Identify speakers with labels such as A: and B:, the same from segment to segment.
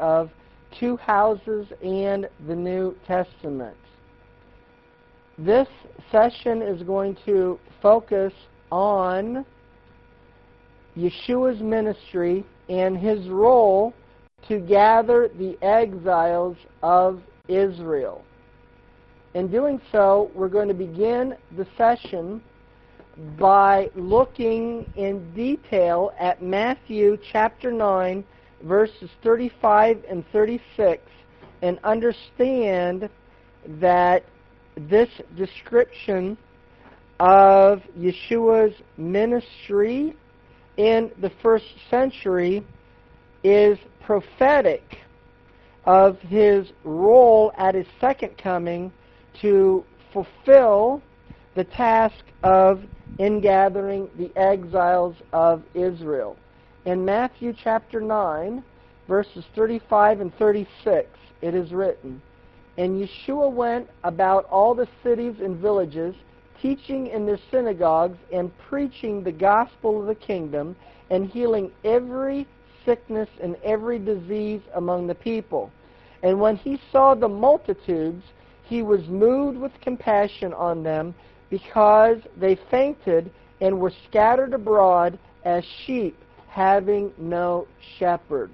A: of two houses and the New Testament. This session is going to focus on Yeshua's ministry and his role to gather the exiles of Israel. In doing so, we're going to begin the session by looking in detail at Matthew chapter 9, verses 35 and 36, and understand that this description of Yeshua's ministry in the first century is prophetic of his role at his second coming to fulfill the task of ingathering the exiles of Israel. In Matthew chapter 9, verses 35 and 36, it is written, "And Yeshua went about all the cities and villages, teaching in their synagogues and preaching the gospel of the kingdom, and healing every sickness and every disease among the people. And when he saw the multitudes, he was moved with compassion on them, because they fainted and were scattered abroad as sheep having no shepherd."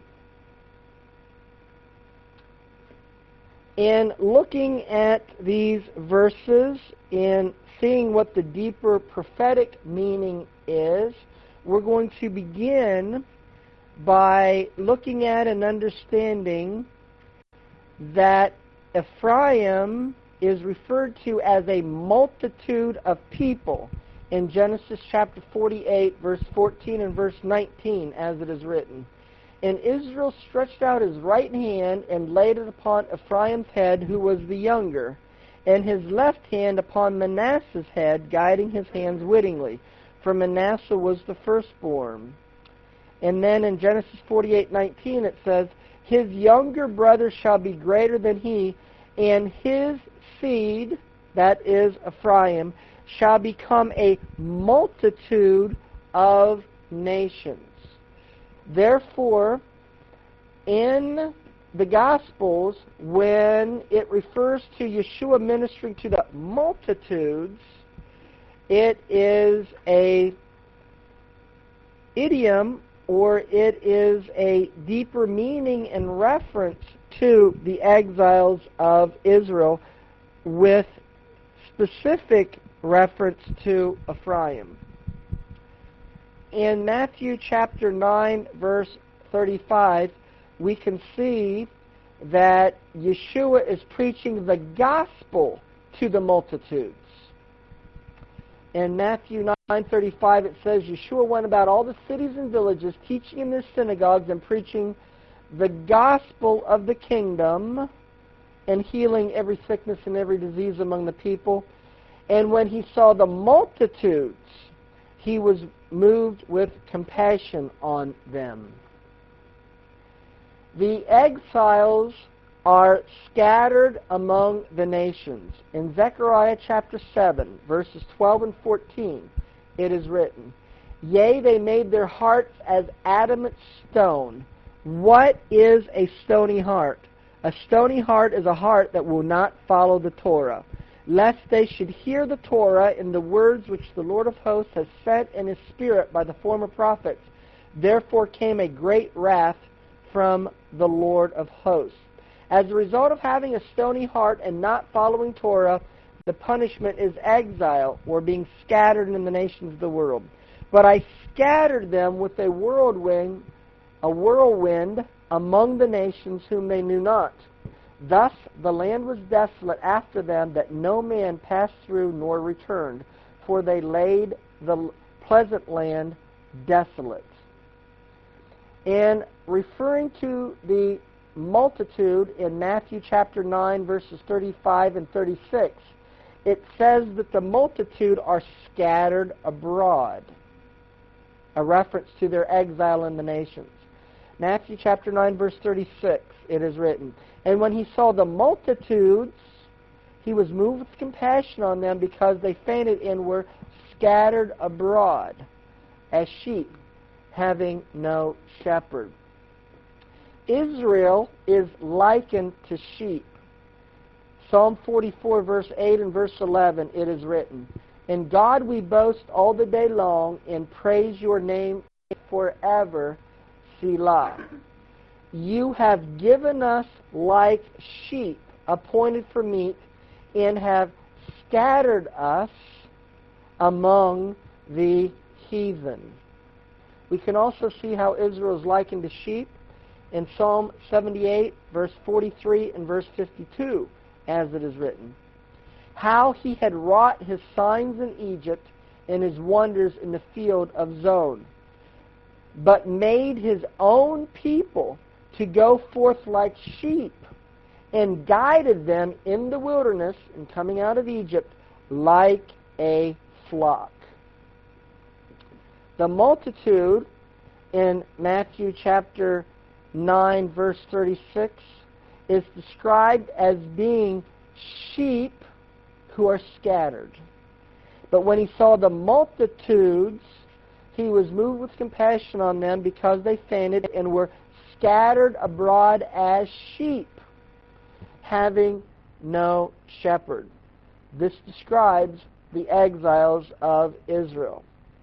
A: In looking at these verses and seeing what the deeper prophetic meaning is, we're going to begin by looking at and understanding that Ephraim is referred to as a multitude of people in Genesis chapter 48, verse 14 and verse 19, as it is written. "And Israel stretched out his right hand and laid it upon Ephraim's head, who was the younger, and his left hand upon Manasseh's head, guiding his hands wittingly, for Manasseh was the firstborn." And then in Genesis 48:19 it says, "His younger brother shall be greater than he, and his seed," that is Ephraim, "shall become a multitude of nations." Therefore, in the Gospels, when it refers to Yeshua ministering to the multitudes, it is a idiom, or it is a deeper meaning in reference to the exiles of Israel, with specific reference to Ephraim. In Matthew chapter 9, verse 35, we can see that Yeshua is preaching the gospel to the multitudes. In Matthew 9:35 it says, "Yeshua went about all the cities and villages, teaching in their synagogues and preaching the gospel of the kingdom, and healing every sickness and every disease among the people. And when he saw the multitudes, he was moved with compassion on them." The exiles are scattered among the nations. In Zechariah chapter 7, verses 12 and 14, it is written, "Yea, they made their hearts as adamant stone." What is a stony heart? A stony heart is a heart that will not follow the Torah, lest they should hear the Torah in the words which the Lord of hosts has sent in his Spirit by the former prophets. Therefore came a great wrath from the Lord of hosts. As a result of having a stony heart and not following Torah, the punishment is exile, or being scattered in the nations of the world. "But I scattered them with a whirlwind among the nations whom they knew not. Thus the land was desolate after them, that no man passed through nor returned, for they laid the pleasant land desolate." In referring to the multitude in Matthew chapter 9, verses 35 and 36, it says that the multitude are scattered abroad, a reference to their exile in the nations. Matthew chapter 9, verse 36, it is written, "And when he saw the multitudes, he was moved with compassion on them, because they fainted and were scattered abroad as sheep having no shepherd." Israel is likened to sheep. Psalm 44, verse 8 and verse 11, it is written, "In God we boast all the day long, and praise your name forever, Selah. You have given us like sheep appointed for meat, and have scattered us among the heathen." We can also see how Israel is likened to sheep in Psalm 78, verse 43 and verse 52, as it is written, "How he had wrought his signs in Egypt and his wonders in the field of Zon, but made his own people to go forth like sheep, and guided them in the wilderness, and coming out of Egypt, like a flock." The multitude in Matthew chapter 9, verse 36, is described as being sheep who are scattered. But when he saw the multitudes, he was moved with compassion on them, because they fainted and were scattered abroad as sheep, having no shepherd. This describes the exiles of Israel.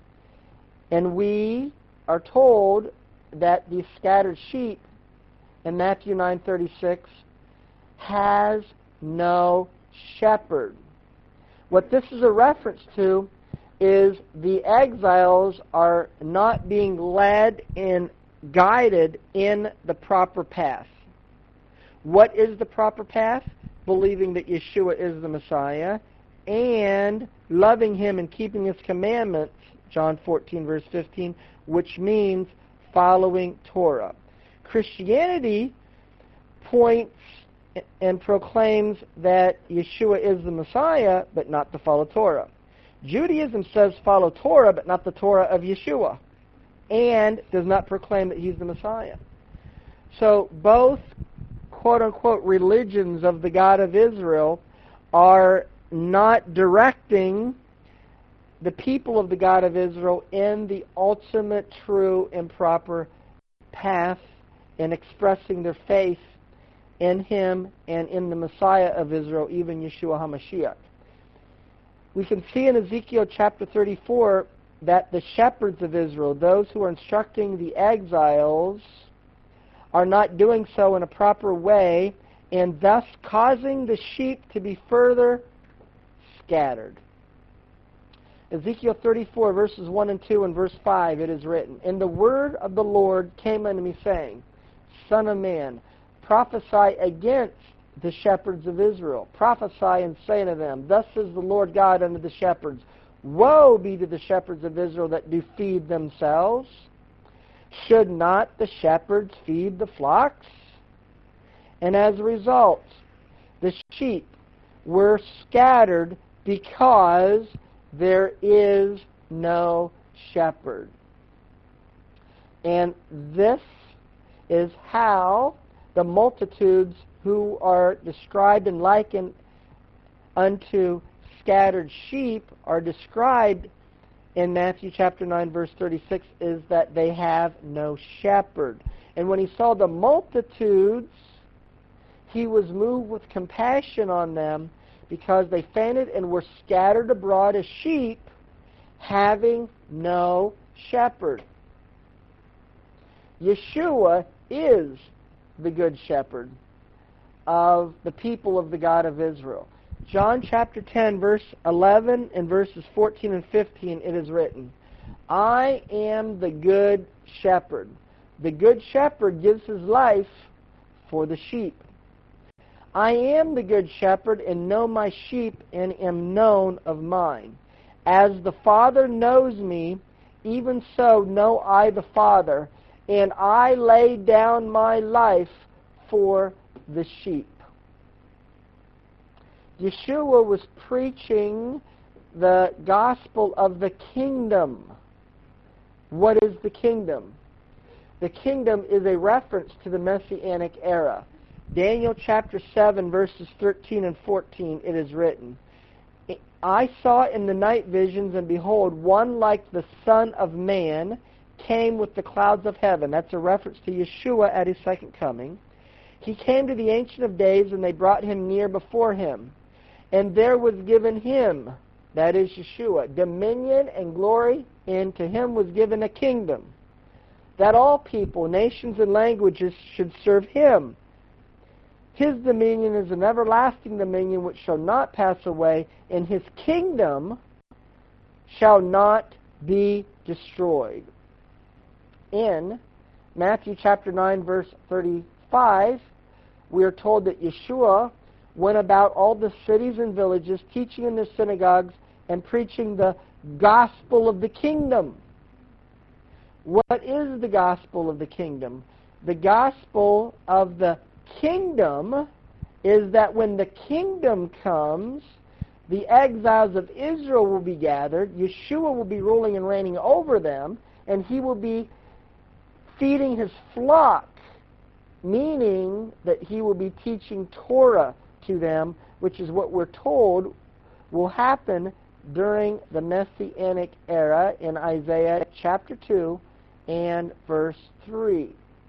A: And we are told that these scattered sheep in Matthew 9:36 has no shepherd. What this is a reference to is the exiles are not being led and guided in the proper path. What is the proper path? Believing that Yeshua is the Messiah and loving Him and keeping His commandments, John 14, verse 15, which means following Torah. Christianity points and proclaims that Yeshua is the Messiah, but not to follow Torah. Judaism says follow Torah, but not the Torah of Yeshua, and does not proclaim that He's the Messiah. So both quote-unquote religions of the God of Israel are not directing the people of the God of Israel in the ultimate, true, and proper path in expressing their faith in Him and in the Messiah of Israel, even Yeshua HaMashiach. We can see in Ezekiel chapter 34 that the shepherds of Israel, those who are instructing the exiles, are not doing so in a proper way, and thus causing the sheep to be further scattered. Ezekiel 34, verses 1 and 2, and verse 5, it is written, "And the word of the Lord came unto me, saying, Son of man, prophesy against the shepherds of Israel. Prophesy and say unto them, Thus says the Lord God unto the shepherds, Woe be to the shepherds of Israel that do feed themselves. Should not the shepherds feed the flocks? And as a result, the sheep were scattered because there is no shepherd." And this is how the multitudes who are described and likened unto scattered sheep are described in Matthew chapter 9, verse 36, is that they have no shepherd. And when he saw the multitudes, he was moved with compassion on them, because they fainted and were scattered abroad as sheep, having no shepherd. Yeshua is the good shepherd of the people of the God of Israel. John chapter 10, verse 11 and verses 14 and 15, it is written, "I am the good shepherd. The good shepherd gives his life for the sheep. I am the good shepherd, and know my sheep, and am known of mine. As the Father knows me, even so know I the Father, and I lay down my life for the sheep." Yeshua was preaching the gospel of the kingdom. What is the kingdom? The kingdom is a reference to the Messianic era. Daniel chapter 7, verses 13 and 14, it is written, "I saw in the night visions, and behold, one like the Son of Man, came with the clouds of heaven. That's a reference to Yeshua at his second coming. He came to the Ancient of Days, and they brought him near before him. And there was given him, that is Yeshua, dominion and glory, and to him was given a kingdom, that all people, nations, and languages should serve him. His dominion is an everlasting dominion which shall not pass away, and his kingdom shall not be destroyed. In Matthew chapter 9, verse 35, we are told that Yeshua went about all the cities and villages, teaching in their synagogues and preaching the gospel of the kingdom. What is the gospel of the kingdom? The gospel of the kingdom is that when the kingdom comes, the exiles of Israel will be gathered, Yeshua will be ruling and reigning over them, and he will be feeding his flock, meaning that he will be teaching Torah to them, which is what we're told will happen during the Messianic era in Isaiah chapter 2 and verse 3.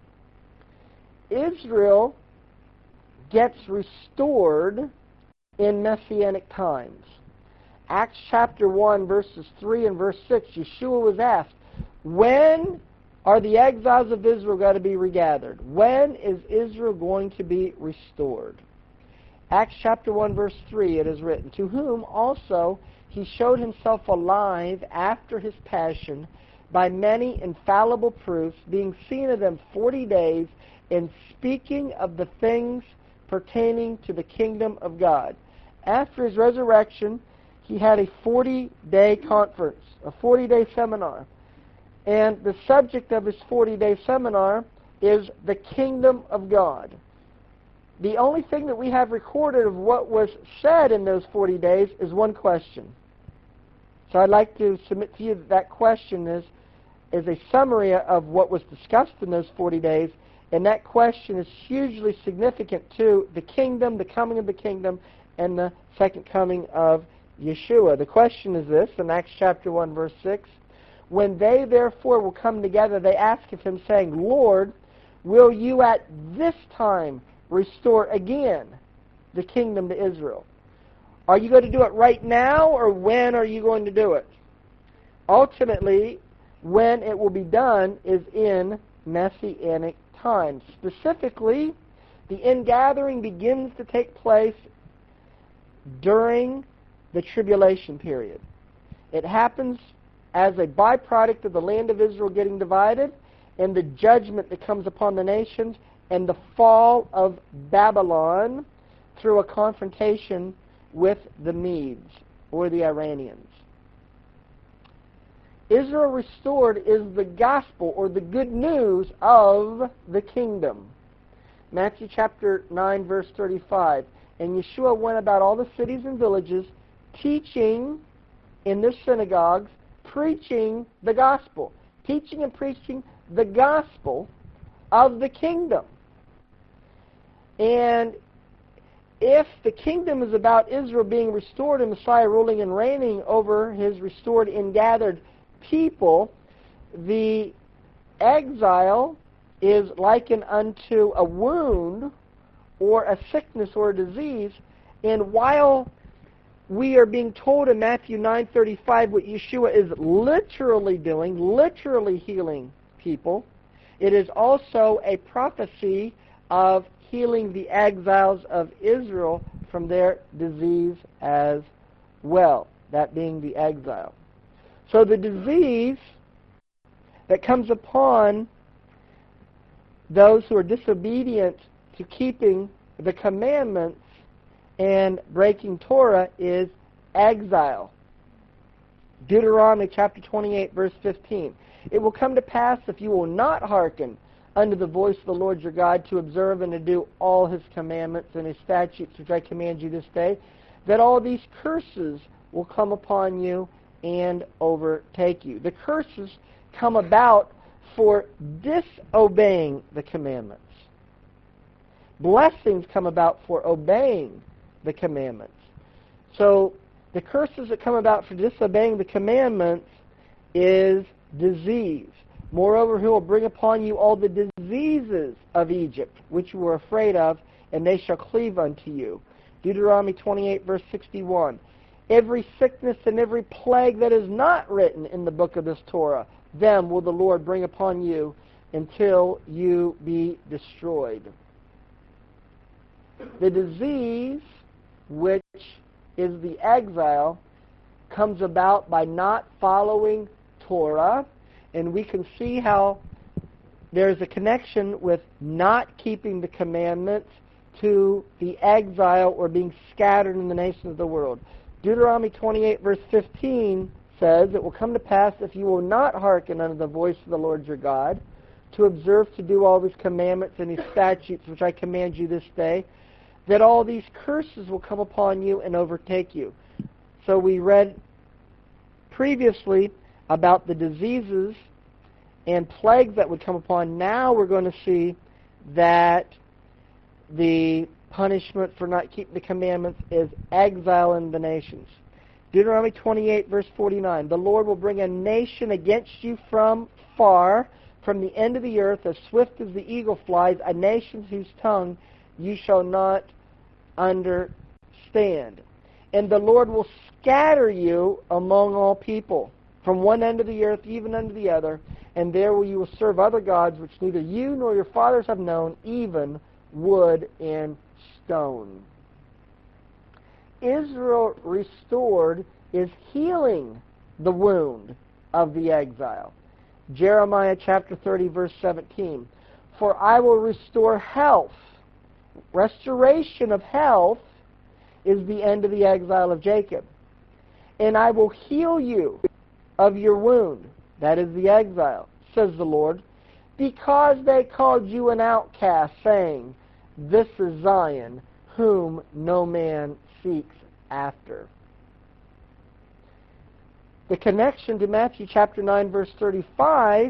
A: Israel gets restored in Messianic times. Acts chapter 1, verses 3 and verse 6, Yeshua was asked, when are the exiles of Israel going to be regathered? When is Israel going to be restored? Acts chapter 1, verse 3, it is written, to whom also he showed himself alive after his passion by many infallible proofs, being seen of them 40 days, and speaking of the things pertaining to the kingdom of God. After his resurrection, he had a 40-day conference, a 40-day seminar. And the subject of his 40-day seminar is the kingdom of God. The only thing that we have recorded of what was said in those 40 days is one question. So I'd like to submit to you that question is a summary of what was discussed in those 40 days, and that question is hugely significant to the kingdom, the coming of the kingdom, and the second coming of Yeshua. The question is this, in Acts chapter 1, verse 6, when they therefore will come together, they ask of him, saying, Lord, will you at this time restore again the kingdom to Israel? Are you going to do it right now, or when are you going to do it? Ultimately, when it will be done is in Messianic times. Specifically, the ingathering begins to take place during the tribulation period. It happens as a byproduct of the land of Israel getting divided, and the judgment that comes upon the nations, and the fall of Babylon through a confrontation with the Medes or the Iranians. Israel restored is the gospel or the good news of the kingdom. Matthew chapter 9, verse 35. And Yeshua went about all the cities and villages, teaching in their synagogues, preaching the gospel. Teaching and preaching the gospel of the kingdom. And if the kingdom is about Israel being restored and Messiah ruling and reigning over his restored and gathered people, the exile is likened unto a wound or a sickness or a disease. And while we are being told in Matthew 9:35 what Yeshua is literally doing, literally healing people, it is also a prophecy of healing the exiles of Israel from their disease as well, that being the exile. So the disease that comes upon those who are disobedient to keeping the commandments and breaking Torah is exile. Deuteronomy chapter 28, verse 15. It will come to pass if you will not hearken unto the voice of the Lord your God to observe and to do all his commandments and his statutes which I command you this day, that all these curses will come upon you and overtake you. The curses come about for disobeying the commandments. Blessings come about for obeying the commandments. So the curses that come about for disobeying the commandments is disease. Moreover, he will bring upon you all the diseases of Egypt, which you were afraid of, and they shall cleave unto you. Deuteronomy 28, verse 61. Every sickness and every plague that is not written in the book of this Torah, them will the Lord bring upon you until you be destroyed. The disease, which is the exile, comes about by not following Torah, and we can see how there's a connection with not keeping the commandments to the exile or being scattered in the nations of the world. Deuteronomy 28, verse 15 says, "It will come to pass, if you will not hearken unto the voice of the Lord your God, to observe to do all these commandments and these statutes which I command you this day, that all these curses will come upon you and overtake you." So we read previously about the diseases and plagues that would come upon. Now we're going to see that the punishment for not keeping the commandments is exile in the nations. Deuteronomy 28, verse 49. "The Lord will bring a nation against you from far, from the end of the earth, as swift as the eagle flies, a nation whose tongue you shall not understand. And the Lord will scatter you among all people, from one end of the earth even unto the other, and there you will serve other gods which neither you nor your fathers have known, even wood and stone." Israel restored is healing the wound of the exile. Jeremiah chapter 30, verse 17. "For I will restore health." Restoration of health is the end of the exile of Jacob. "And I will heal you of your wound." That is the exile, says the Lord, "because they called you an outcast, saying, This is Zion, whom no man seeks after." The connection to Matthew chapter 9, verse 35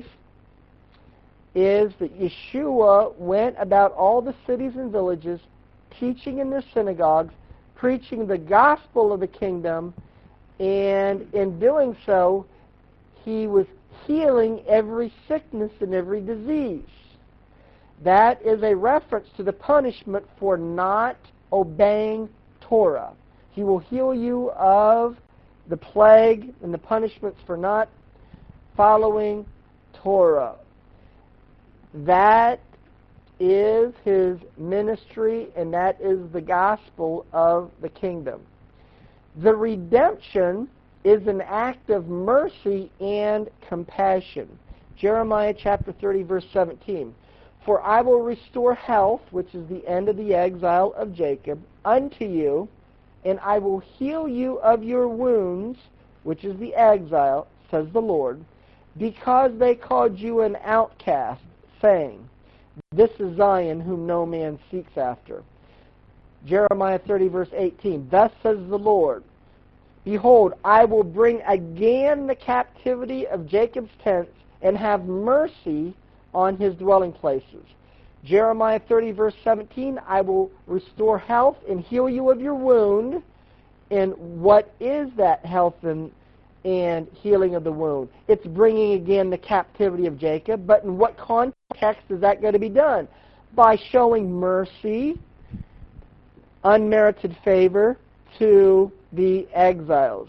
A: is that Yeshua went about all the cities and villages, teaching in their synagogues, preaching the gospel of the kingdom, and in doing so, he was healing every sickness and every disease. That is a reference to the punishment for not obeying Torah. He will heal you of the plague and the punishments for not following Torah. That is his ministry, and that is the gospel of the kingdom. The redemption is an act of mercy and compassion. Jeremiah chapter 30, verse 17. "For I will restore health," which is the end of the exile of Jacob, "unto you, and I will heal you of your wounds," which is the exile, says the Lord, "because they called you an outcast, saying, This is Zion, whom no man seeks after." Jeremiah 30, verse 18. "Thus says the Lord, Behold, I will bring again the captivity of Jacob's tents, and have mercy on his dwelling places." Jeremiah 30, verse 17, "I will restore health and heal you of your wound." And what is that health and healing of the wound? It's bringing again the captivity of Jacob. But in what context is that going to be done? By showing mercy, unmerited favor to the exiles.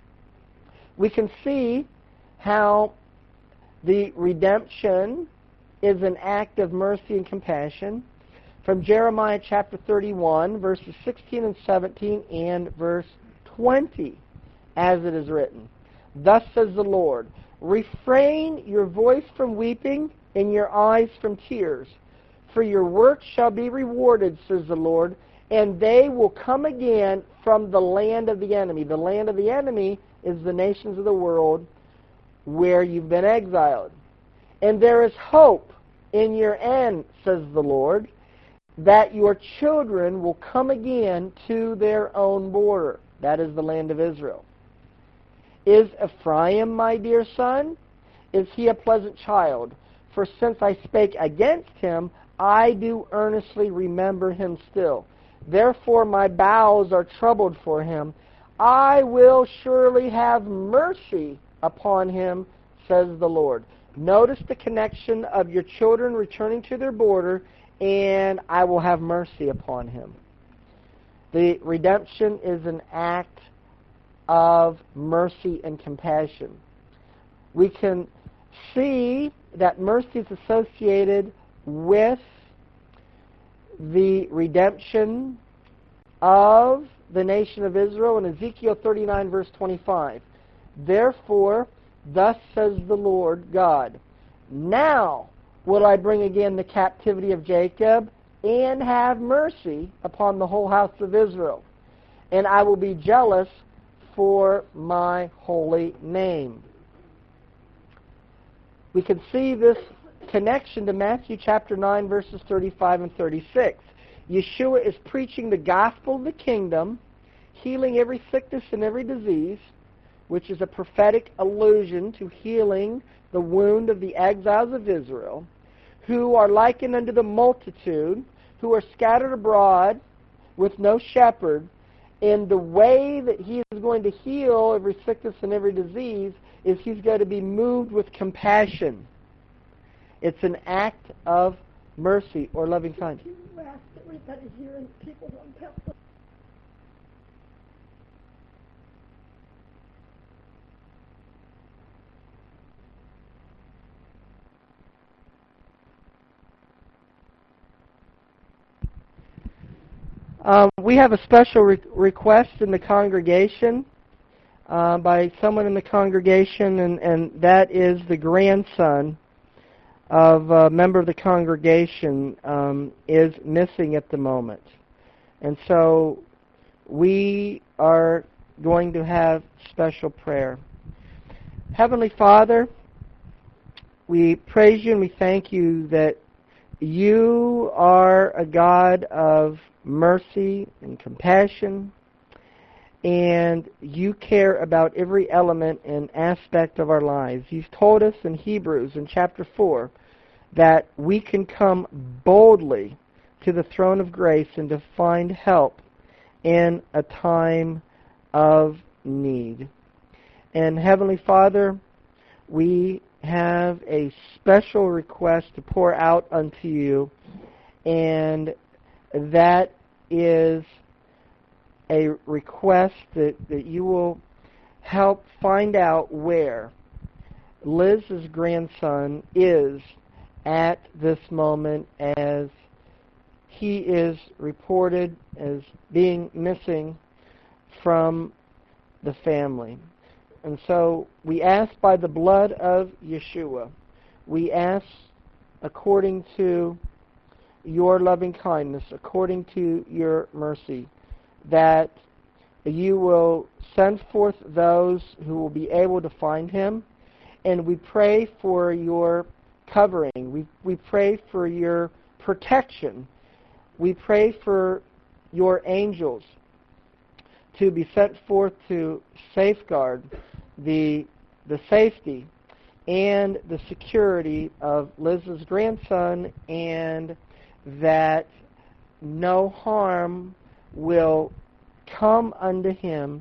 A: We can see how the redemption is an act of mercy and compassion from Jeremiah chapter 31, verses 16 and 17, and verse 20, as it is written. "Thus says the Lord, Refrain your voice from weeping and your eyes from tears, for your work shall be rewarded, says the Lord, and they will come again from the land of the enemy." The land of the enemy is the nations of the world where you've been exiled. "And there is hope in your end, says the Lord, that your children will come again to their own border." That is the land of Israel. "Is Ephraim my dear son? Is he a pleasant child? For since I spake against him, I do earnestly remember him still. Therefore my bowels are troubled for him. I will surely have mercy upon him, says the Lord." Notice the connection of your children returning to their border, and I will have mercy upon him. The redemption is an act of mercy and compassion. We can see that mercy is associated with the redemption of the nation of Israel in Ezekiel 39, verse 25. Therefore, thus says the Lord God, now will I bring again the captivity of Jacob and have mercy upon the whole house of Israel. And I will be jealous for my holy name. We can see this connection to Matthew chapter 9, verses 35 and 36. Yeshua is preaching the gospel of the kingdom, healing every sickness and every disease, which is a prophetic allusion to healing the wound of the exiles of Israel, who are likened unto the multitude, who are scattered abroad with no shepherd. And the way that he is going to heal every sickness and every disease is he's going to be moved with compassion. It's an act of mercy or loving kindness.
B: You asked everybody here and people don't have to.
A: We have a special request in the congregation by someone in the congregation, and that is the grandson of a member of the congregation is missing at the moment. And so we are going to have special prayer. Heavenly Father, we praise you and we thank you that you are a God of mercy and compassion, and you care about every element and aspect of our lives. You've told us in Hebrews in chapter 4 that we can come boldly to the throne of grace and to find help in a time of need. And Heavenly Father, we have a special request to pour out unto you, and that is a request that you will help find out where Liz's grandson is at this moment, as he is reported as being missing from the family. And so we ask by the blood of Yeshua, we ask according to your loving kindness, according to your mercy, that you will send forth those who will be able to find him. And we pray for your covering. We pray for your protection. We pray for your angels to be sent forth to safeguard the safety and the security of Liz's grandson, and that no harm will come unto him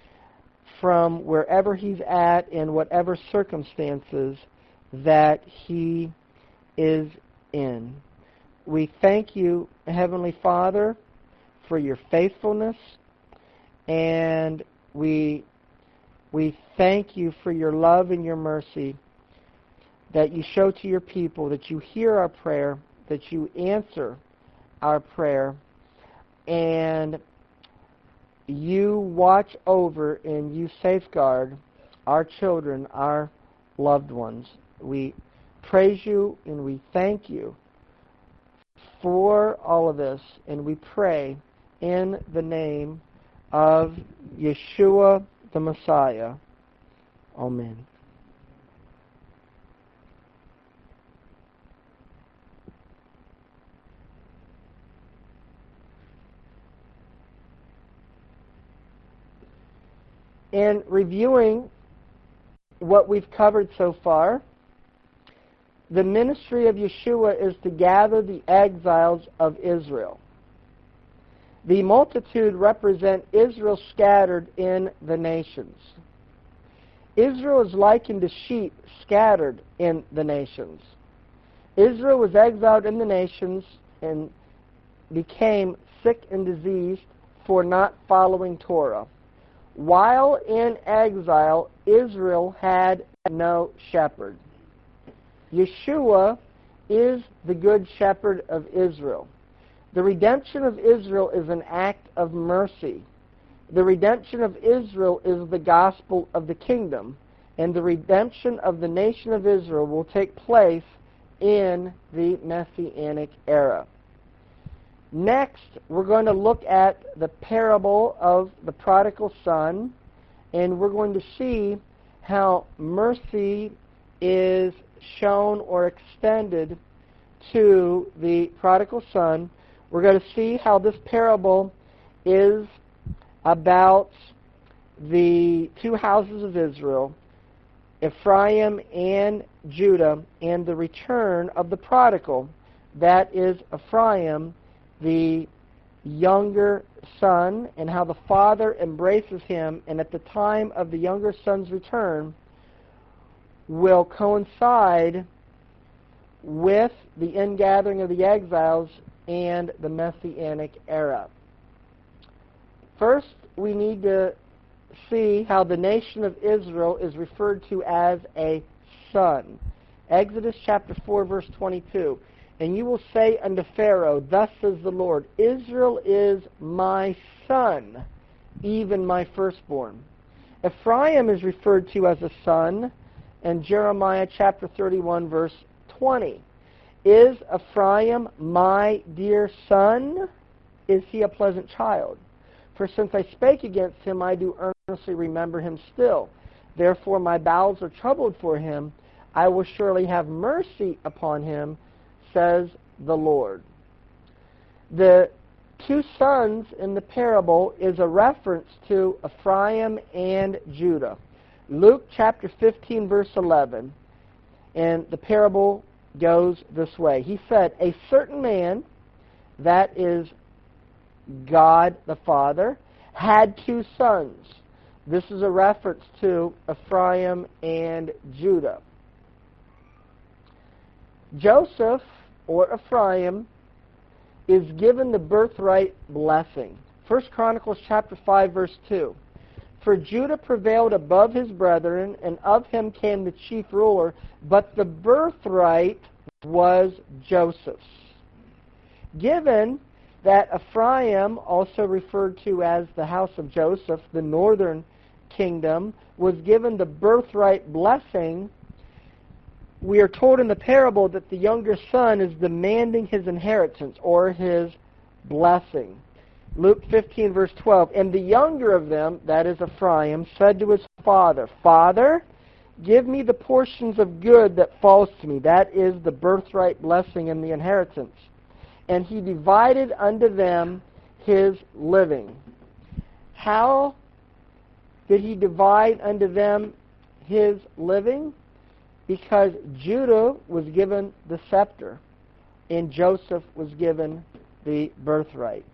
A: from wherever he's at in whatever circumstances that he is in. We thank you, Heavenly Father, for your faithfulness, and we thank you for your love and your mercy that you show to your people, that you hear our prayer, that you answer our prayer, and you watch over and you safeguard our children, our loved ones. We praise you and we thank you for all of this, and we pray in the name of Yeshua the Messiah. Amen. In reviewing what we've covered so far, the ministry of Yeshua is to gather the exiles of Israel. The multitude represent Israel scattered in the nations. Israel is likened to sheep scattered in the nations. Israel was exiled in the nations and became sick and diseased for not following Torah. While in exile, Israel had no shepherd. Yeshua is the good shepherd of Israel. The redemption of Israel is an act of mercy. The redemption of Israel is the gospel of the kingdom, and the redemption of the nation of Israel will take place in the Messianic era. Next, we're going to look at the parable of the prodigal son, and we're going to see how mercy is shown or extended to the prodigal son. We're going to see how this parable is about the two houses of Israel, Ephraim and Judah, and the return of the prodigal, that is Ephraim, the younger son, and how the father embraces him, and at the time of the younger son's return will coincide with the ingathering of the exiles and the Messianic era. First, we need to see how the nation of Israel is referred to as a son. Exodus chapter 4, verse 22. And you will say unto Pharaoh, Thus says the Lord, Israel is my son, even my firstborn. Ephraim is referred to as a son in Jeremiah chapter 31, verse 20. Is Ephraim my dear son? Is he a pleasant child? For since I spake against him, I do earnestly remember him still. Therefore my bowels are troubled for him. I will surely have mercy upon him, says the Lord. The two sons in the parable is a reference to Ephraim and Judah. Luke chapter 15, verse 11, and the parable goes this way. He said, A certain man, that is God the Father, had two sons. This is a reference to Ephraim and Judah. Joseph, or Ephraim, is given the birthright blessing. 1 Chronicles chapter 5, verse 2. For Judah prevailed above his brethren, and of him came the chief ruler, but the birthright was Joseph's. Given that Ephraim, also referred to as the house of Joseph, the northern kingdom, was given the birthright blessing, we are told in the parable that the younger son is demanding his inheritance or his blessing. Luke 15, verse 12, And the younger of them, that is Ephraim, said to his father, Father, give me the portions of good that falls to me. That is the birthright blessing and the inheritance. And he divided unto them his living. How did he divide unto them his living? Because Judah was given the scepter, and Joseph was given the birthright.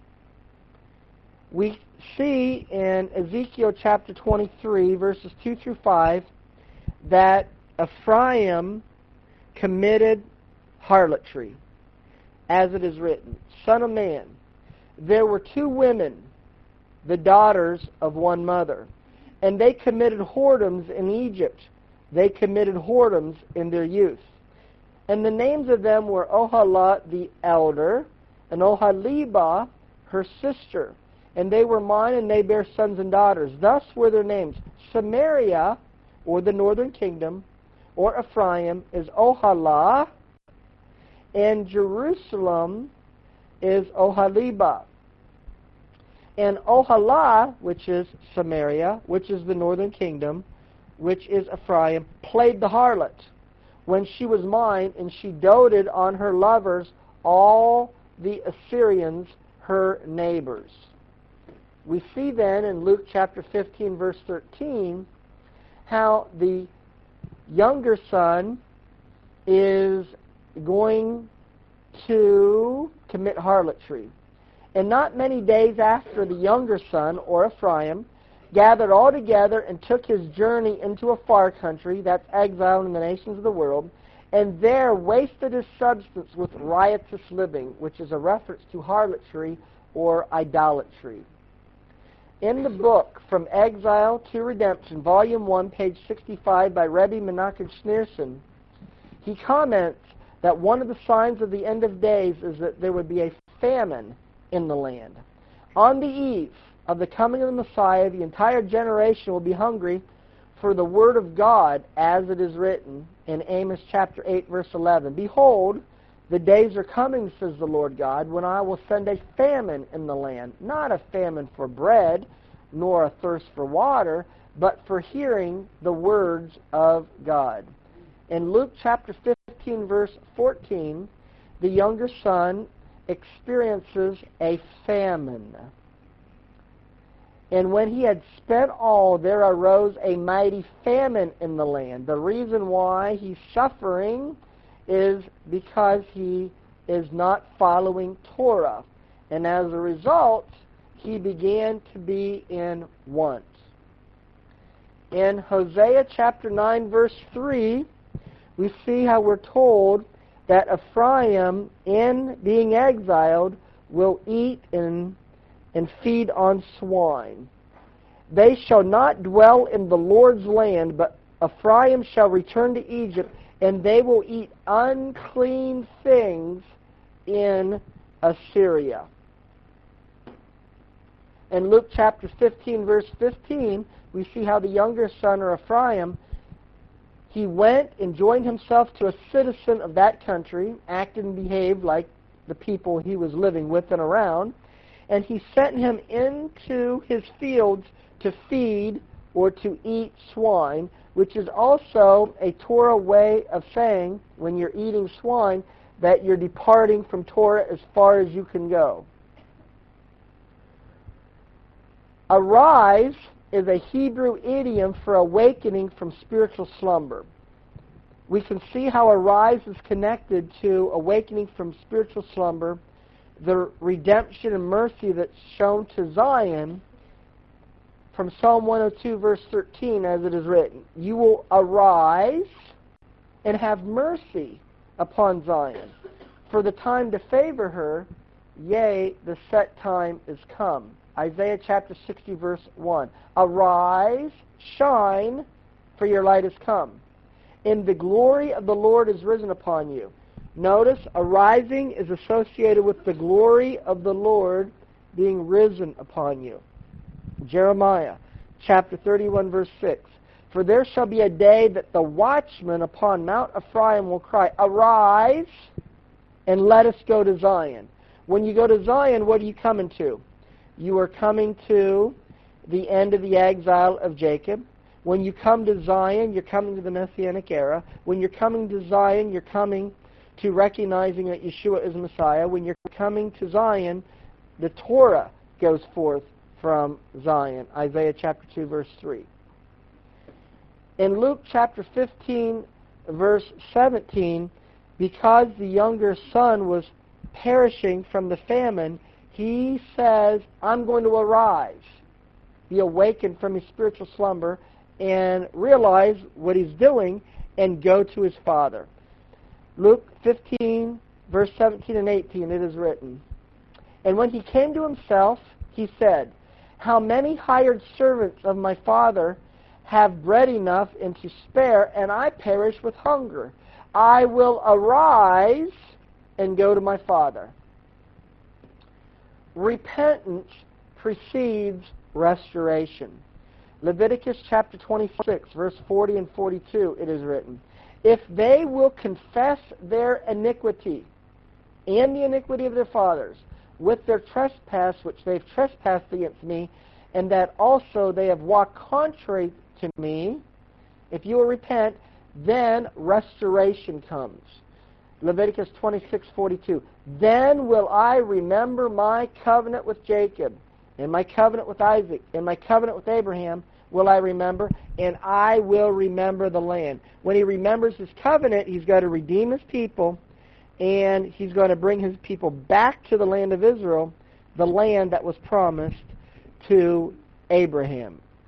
A: We see in Ezekiel chapter 23, verses 2 through 5, that Ephraim committed harlotry, as it is written, Son of man, there were two women, the daughters of one mother, and they committed whoredoms in Egypt. They committed whoredoms in their youth. And the names of them were Oholah the elder, and Oholibah her sister. And they were mine, and they bare sons and daughters. Thus were their names. Samaria, or the northern kingdom, or Ephraim, is Oholah, and Jerusalem is Oholibah. And Oholah, which is Samaria, which is the northern kingdom, which is Ephraim, played the harlot when she was mine, and she doted on her lovers, all the Assyrians, her neighbors. We see then in Luke chapter 15, verse 13, how the younger son is going to commit harlotry. And not many days after the younger son, or Ephraim, gathered all together and took his journey into a far country, that's exile in the nations of the world, and there wasted his substance with riotous living, which is a reference to harlotry or idolatry. In the book From Exile to Redemption, Volume 1, page 65, by Rebbe Menachem Schneerson, he comments that one of the signs of the end of days is that there would be a famine in the land. On the eve of the coming of the Messiah, the entire generation will be hungry for the Word of God, as it is written in Amos chapter 8, verse 11. Behold, the days are coming, says the Lord God, when I will send a famine in the land, not a famine for bread, nor a thirst for water, but for hearing the words of God. In Luke chapter 15, verse 14, the younger son experiences a famine. And when he had spent all, there arose a mighty famine in the land. The reason why he's suffering is because he is not following Torah. And as a result, he began to be in want. In Hosea chapter 9, verse 3, we see how we're told that Ephraim, in being exiled, will eat and feed on swine. They shall not dwell in the Lord's land, but Ephraim shall return to Egypt, and they will eat unclean things in Assyria. In Luke chapter 15, verse 15, we see how the younger son, or Ephraim, he went and joined himself to a citizen of that country, acted and behaved like the people he was living with and around, and he sent him into his fields to feed or to eat swine, which is also a Torah way of saying, when you're eating swine, that you're departing from Torah as far as you can go. Arise is a Hebrew idiom for awakening from spiritual slumber. We can see how arise is connected to awakening from spiritual slumber, the redemption and mercy that's shown to Zion from Psalm 102, verse 13, as it is written, "You will arise and have mercy upon Zion, for the time to favor her, yea, the set time is come." Isaiah chapter 60, verse 1. Arise, shine, for your light is come, and the glory of the Lord is risen upon you. Notice, arising is associated with the glory of the Lord being risen upon you. Jeremiah chapter 31, verse 6. For there shall be a day that the watchman upon Mount Ephraim will cry, Arise, and let us go to Zion. When you go to Zion, what are you coming to? You are coming to the end of the exile of Jacob. When you come to Zion, you're coming to the Messianic era. When you're coming to Zion, you're coming to recognizing that Yeshua is Messiah. When you're coming to Zion, the Torah goes forth from Zion. Isaiah chapter 2, verse 3. In Luke chapter 15, verse 17, because the younger son was perishing from the famine, he says, I'm going to arise, be awakened from his spiritual slumber, and realize what he's doing and go to his father. Luke 15, verse 17 and 18, it is written, And when he came to himself, he said, How many hired servants of my father have bread enough and to spare, and I perish with hunger? I will arise and go to my father. Repentance precedes restoration. Leviticus chapter 26, verse 40 and 42, it is written, If they will confess their iniquity and the iniquity of their fathers with their trespass, which they've trespassed against me, and that also they have walked contrary to me, if you will repent, then restoration comes. Leviticus 26:42. Then will I remember my covenant with Jacob, and my covenant with Isaac, and my covenant with Abraham will I remember, and I will remember the land. When he remembers his covenant, he's got to redeem his people, and he's going to bring his people back to the land of Israel, the land that was promised to Abraham.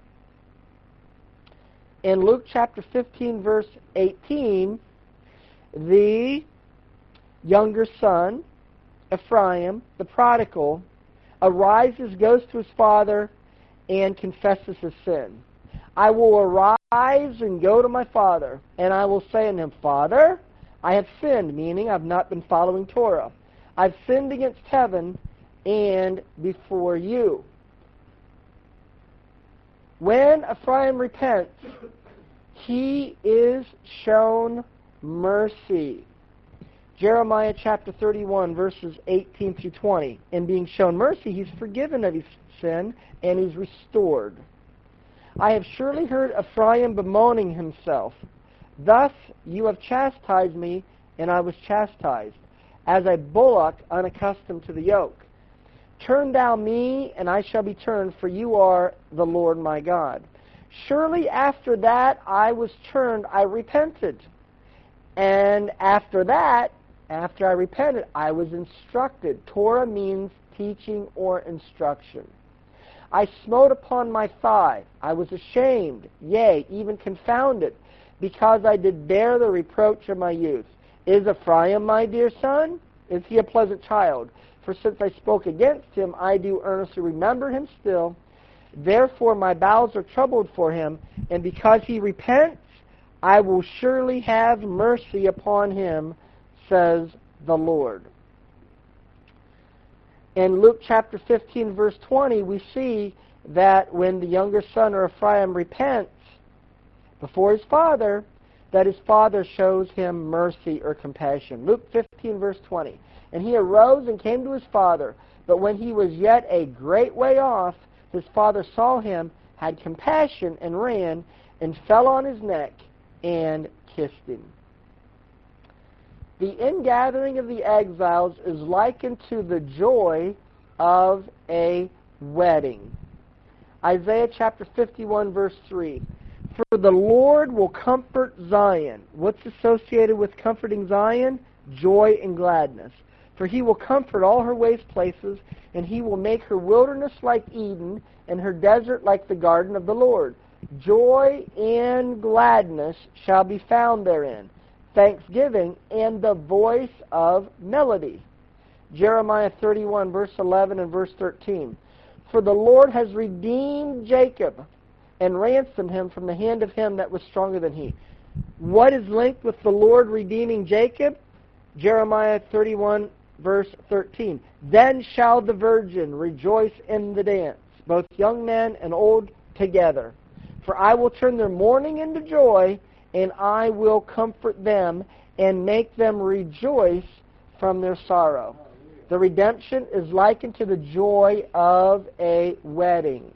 A: In Luke chapter 15, verse 18, the younger son, Ephraim, the prodigal, arises, goes to his father, and confesses his sin. I will arise and go to my father, and I will say unto him, Father, I have sinned, meaning I've not been following Torah. I've sinned against heaven and before you. When Ephraim repents, he is shown mercy. Jeremiah chapter 31, verses 18 through 20. In being shown mercy, he's forgiven of his sin, and he's restored. I have surely heard Ephraim bemoaning himself. Thus you have chastised me, and I was chastised, as a bullock unaccustomed to the yoke. Turn thou me, and I shall be turned, for you are the Lord my God. Surely after that I was turned, I repented. And after that, after I repented, I was instructed. Torah means teaching or instruction. I smote upon my thigh. I was ashamed, yea, even confounded, because I did bear the reproach of my youth. Is Ephraim my dear son? Is he a pleasant child? For since I spoke against him, I do earnestly remember him still. Therefore my bowels are troubled for him, and because he repents, I will surely have mercy upon him, says the Lord. In Luke chapter 15, verse 20, we see that when the younger son, or Ephraim, repents before his father, that his father shows him mercy or compassion. Luke 15, verse 20. And he arose and came to his father, but when he was yet a great way off, his father saw him, had compassion, and ran, and fell on his neck, and kissed him. The ingathering of the exiles is likened to the joy of a wedding. Isaiah chapter 51, verse 3. For the Lord will comfort Zion. What's associated with comforting Zion? Joy and gladness. For he will comfort all her waste places, and he will make her wilderness like Eden, and her desert like the garden of the Lord. Joy and gladness shall be found therein, thanksgiving and the voice of melody. Jeremiah 31, verse 11 and verse 13. For the Lord has redeemed Jacob, and ransomed him from the hand of him that was stronger than he. What is linked with the Lord redeeming Jacob? Jeremiah 31, verse 13. Then shall the virgin rejoice in the dance, both young men and old together. For I will turn their mourning into joy, and I will comfort them, and make them rejoice from their sorrow. The redemption is likened to the joy of a wedding.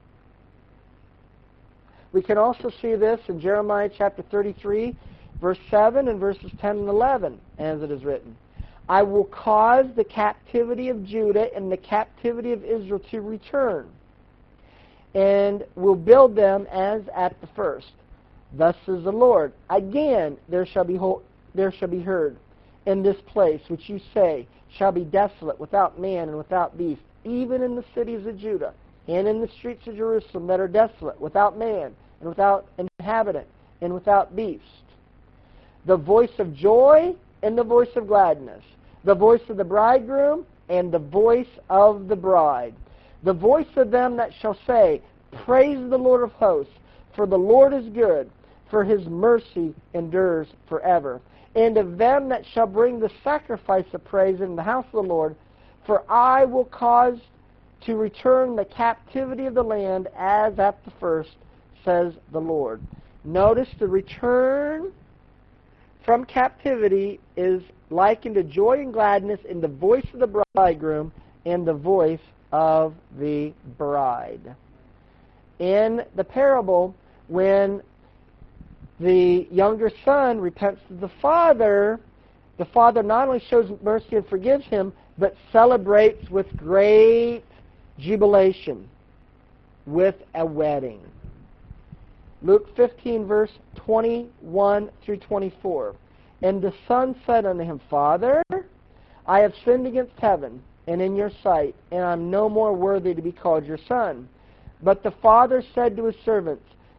A: We can also see this in Jeremiah chapter 33, verse 7 and verses 10 and 11, as it is written. I will cause the captivity of Judah and the captivity of Israel to return, and will build them as at the first. Thus says the Lord, again there shall be heard in this place, which you say shall be desolate, without man and without beast, even in the cities of Judah, and in the streets of Jerusalem that are desolate, without man, and without inhabitant, and without beast. The voice of joy and the voice of gladness, the voice of the bridegroom and the voice of the bride. The voice of them that shall say, praise the Lord of hosts, for the Lord is good, for his mercy endures forever. And of them that shall bring the sacrifice of praise in the house of the Lord, for I will cause to return the captivity of the land as at the first, says the Lord. Notice the return from captivity is likened to joy and gladness in the voice of the bridegroom and the voice of the bride. In the parable, when the younger son repents to the father not only shows mercy and forgives him, but celebrates with great jubilation, with a wedding. Luke 15, verse 21 through 24. And the son said unto him, Father, I have sinned against heaven and in your sight, and I am no more worthy to be called your son. But the father said to his servants,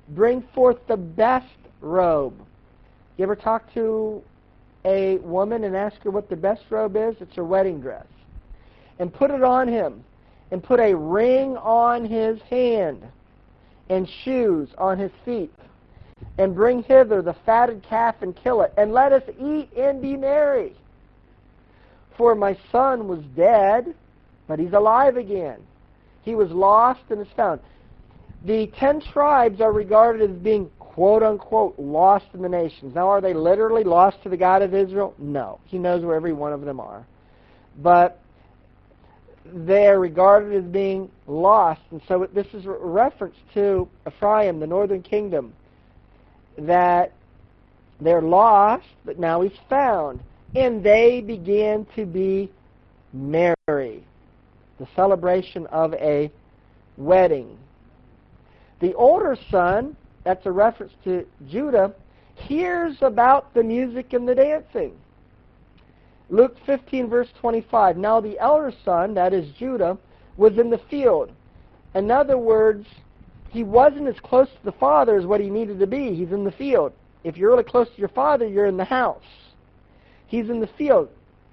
A: Bring forth the best robe. You ever talk to a woman and ask her what the best robe is? It's her wedding dress. And put it on him. And put a ring on his hand. And shoes on his feet. And bring hither the fatted calf and kill it. And let us eat and be merry. For my son was dead, but he's alive again. He was lost and is found. The 10 tribes are regarded as being, quote-unquote, lost in the nations. Now, are they literally lost to the God of Israel? No. He knows where every one of them are. But they are regarded as being lost. And so this is a reference to Ephraim, the northern kingdom, that they're lost, but now he's found. And they began to be merry. The celebration of a wedding. The older son, that's a reference to Judah, hears about the music and the dancing. Luke 15, verse 25. Now the elder son, that is Judah, was in the field. In other words, he wasn't as close to the father as what he needed to be. He's in the field. If you're really close to your father, you're in the house. He's in the field.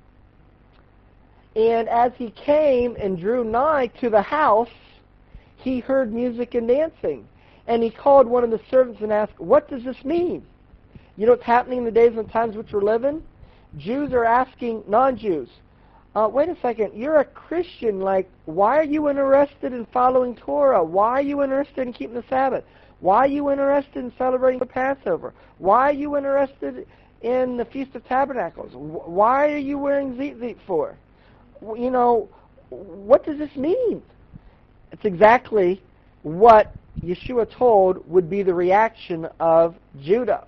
A: And as he came and drew nigh to the house, he heard music and dancing. And he called one of the servants and asked, what does this mean? You know what's happening in the days and times which we're living? Jews are asking non-Jews, wait a second, you're a Christian, why are you interested in following Torah? Why are you interested in keeping the Sabbath? Why are you interested in celebrating the Passover? Why are you interested in the Feast of Tabernacles? Why are you wearing tzitzit for? You know, what does this mean? It's exactly what Yeshua told would be the reaction of Judah.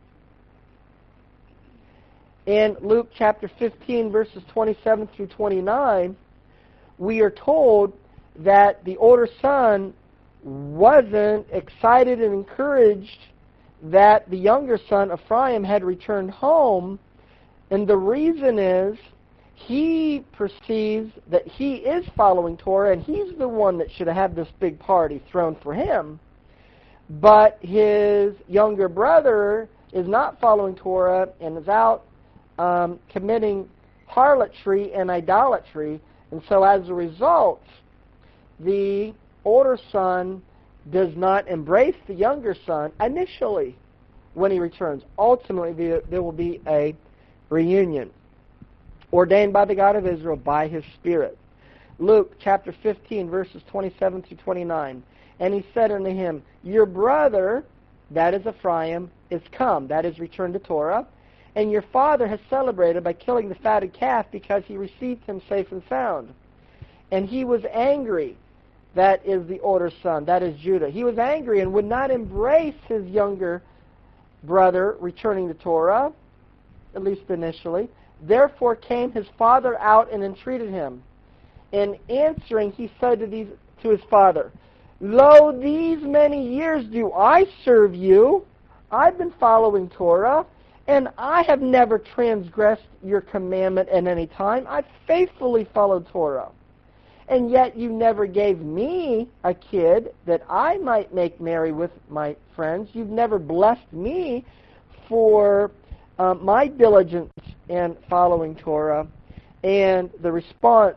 A: In Luke chapter 15, verses 27 through 29, we are told that the older son wasn't excited and encouraged that the younger son, Ephraim, had returned home. And the reason is he perceives that he is following Torah, and he's the one that should have had this big party thrown for him. But his younger brother is not following Torah and is out committing harlotry and idolatry. And so as a result, the older son does not embrace the younger son initially when he returns. Ultimately, there will be a reunion ordained by the God of Israel by his Spirit. Luke chapter 15, verses 27 through 29. And he said unto him, your brother, that is Ephraim, is come, that is returned to Torah, and your father has celebrated by killing the fatted calf because he received him safe and sound. And he was angry, that is the older son, that is Judah. He was angry and would not embrace his younger brother returning to Torah, at least initially. Therefore came his father out and entreated him. In answering, he said to his father, lo, these many years do I serve you. I've been following Torah, and I have never transgressed your commandment at any time. I've faithfully followed Torah. And yet you never gave me a kid that I might make merry with my friends. You've never blessed me for my diligence in following Torah. And the response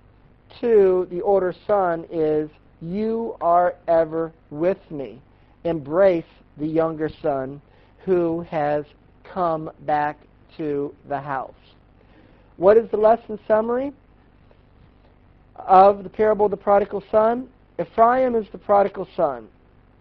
A: to the older son is, you are ever with me. Embrace the younger son who has come back to the house. What is the lesson summary of the parable of the prodigal son? Ephraim is the prodigal son.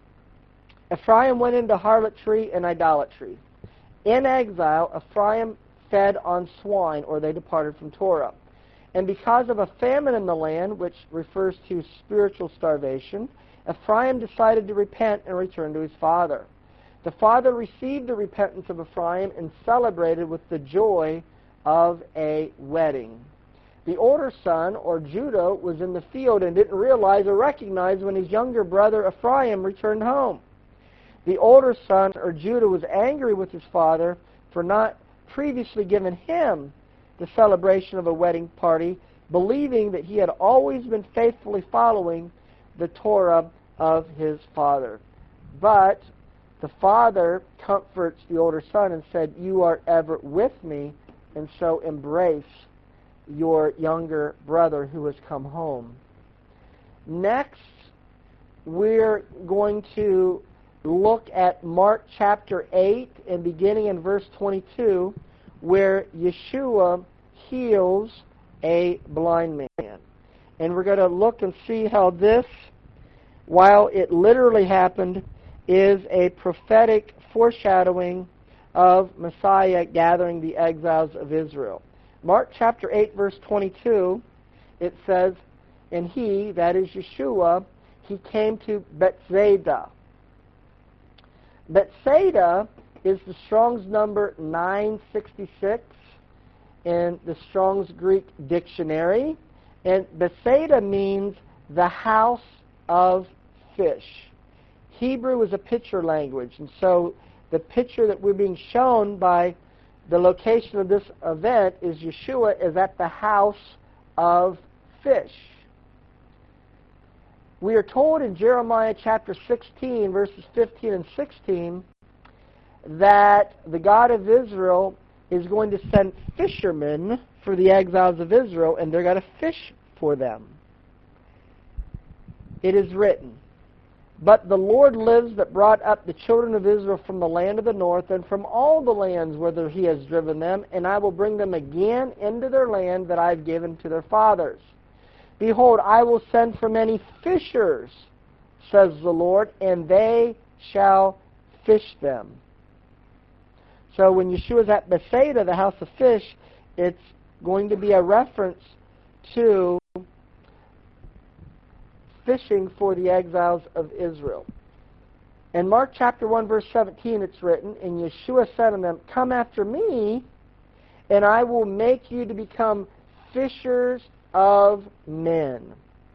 A: Ephraim went into harlotry and idolatry. In exile, Ephraim fed on swine, or they departed from Torah. And because of a famine in the land, which refers to spiritual starvation, Ephraim decided to repent and return to his father. The father received the repentance of Ephraim and celebrated with the joy of a wedding. The older son, or Judah, was in the field and didn't realize or recognize when his younger brother Ephraim returned home. The older son, or Judah, was angry with his father for not previously giving him the celebration of a wedding party, believing that he had always been faithfully following the Torah of his father. But the father comforts the older son and said, "You are ever with me, and so embrace your younger brother who has come home." Next, we're going to look at Mark chapter 8 and beginning in verse 22, where Yeshua heals a blind man. And we're going to look and see how this, while it literally happened, is a prophetic foreshadowing of Messiah gathering the exiles of Israel. Mark chapter 8, verse 22, it says, "And he," that is Yeshua, "he came to Bethsaida." Bethsaida is the Strong's number 966 in the Strong's Greek dictionary. And Bethsaida means the house of fish. Hebrew is a picture language, and so the picture that we're being shown by the location of this event is Yeshua is at the house of fish. We are told in Jeremiah chapter 16, verses 15 and 16, that the God of Israel is going to send fishermen for the exiles of Israel, and they're going to fish for them. It is written, "But the Lord lives that brought up the children of Israel from the land of the north and from all the lands whither he has driven them, and I will bring them again into their land that I have given to their fathers. Behold, I will send for many fishers, says the Lord, and they shall fish them." So when Yeshua is at Bethsaida, the house of fish, it's going to be a reference to fishing for the exiles of Israel. In Mark chapter 1, verse 17, it's written, "And Yeshua said unto them, Come after me, and I will make you to become fishers of men."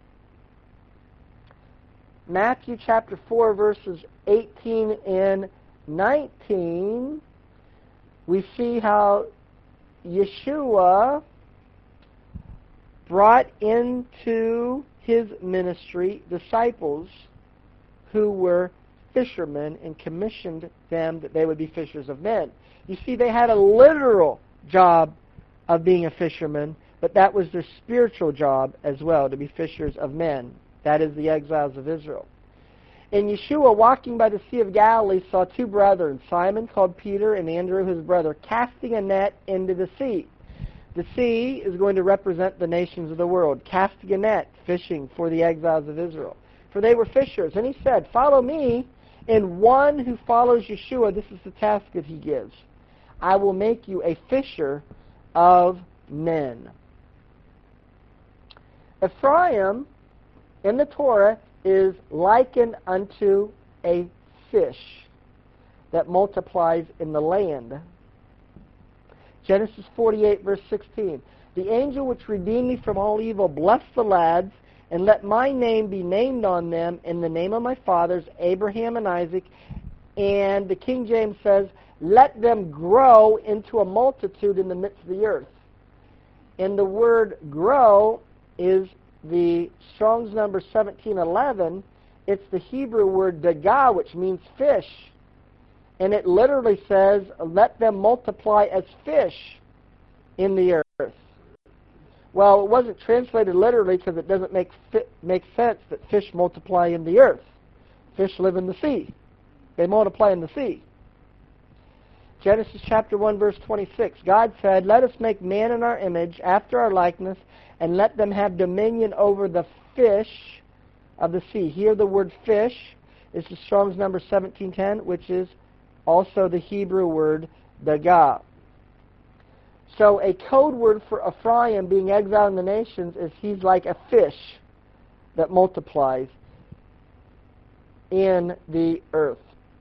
A: Matthew chapter 4, verses 18 and 19, we see how Yeshua brought into his ministry disciples who were fishermen and commissioned them that they would be fishers of men. You see, they had a literal job of being a fisherman, but that was their spiritual job as well, to be fishers of men. That is the exiles of Israel. And Yeshua, walking by the Sea of Galilee, saw two brethren, Simon called Peter and Andrew his brother, casting a net into the sea. The sea is going to represent the nations of the world, casting a net, fishing for the exiles of Israel. For they were fishers. And he said, "Follow me, and one who follows Yeshua," this is the task that he gives, "I will make you a fisher of men." Ephraim in the Torah is likened unto a fish that multiplies in the land. Genesis 48, verse 16. "The angel which redeemed me from all evil, bless the lads, and let my name be named on them in the name of my fathers, Abraham and Isaac." And the King James says, "Let them grow into a multitude in the midst of the earth." And the word grow is the Strong's number 1711. It's the Hebrew word dagah, which means fish. And it literally says, "Let them multiply as fish in the earth." Well, it wasn't translated literally because it doesn't make sense that fish multiply in the earth. Fish live in the sea. They multiply in the sea. Genesis chapter 1, verse 26. God said, "Let us make man in our image, after our likeness, and let them have dominion over the fish of the sea." Here the word fish is the Strong's number 1710, which is also the Hebrew word dagah. So a code word for Ephraim being exiled in the nations is he's like a fish that multiplies in the earth.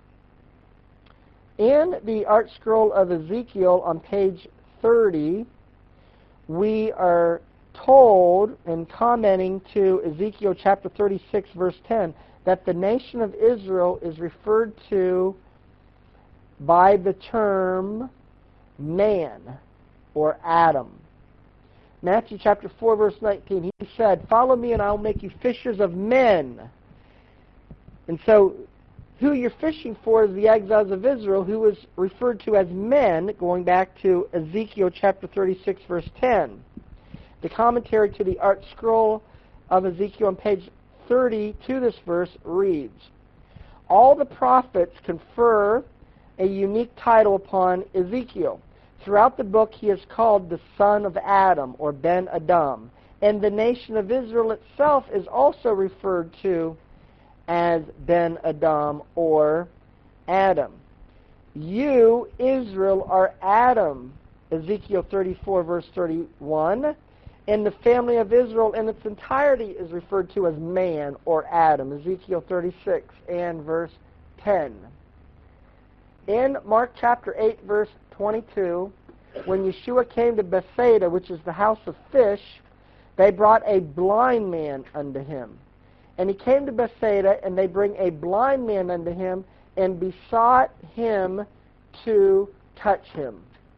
A: In the Art Scroll of Ezekiel on page 30, we are told, in commenting to Ezekiel chapter 36, verse 10, that the nation of Israel is referred to by the term man or Adam. Matthew chapter 4, verse 19, he said, "Follow me and I will make you fishers of men." And so Who you're fishing for is the exiles of Israel, who is referred to as men, going back to Ezekiel chapter 36, verse 10. The commentary to the Art Scroll of Ezekiel on page 30 to this verse reads, all the prophets confer a unique title upon Ezekiel. Throughout the book, he is called the son of Adam, or Ben Adam. And the nation of Israel itself is also referred to as Ben Adam, or Adam. You, Israel, are Adam, Ezekiel 34, verse 31. And the family of Israel in its entirety is referred to as man, or Adam, Ezekiel 36 and verse 10. In Mark chapter 8, verse 22, when Yeshua came to Bethsaida, which is the house of fish, they brought a blind man unto him. And he came to Bethsaida, and they bring a blind man unto him, and besought him to touch him.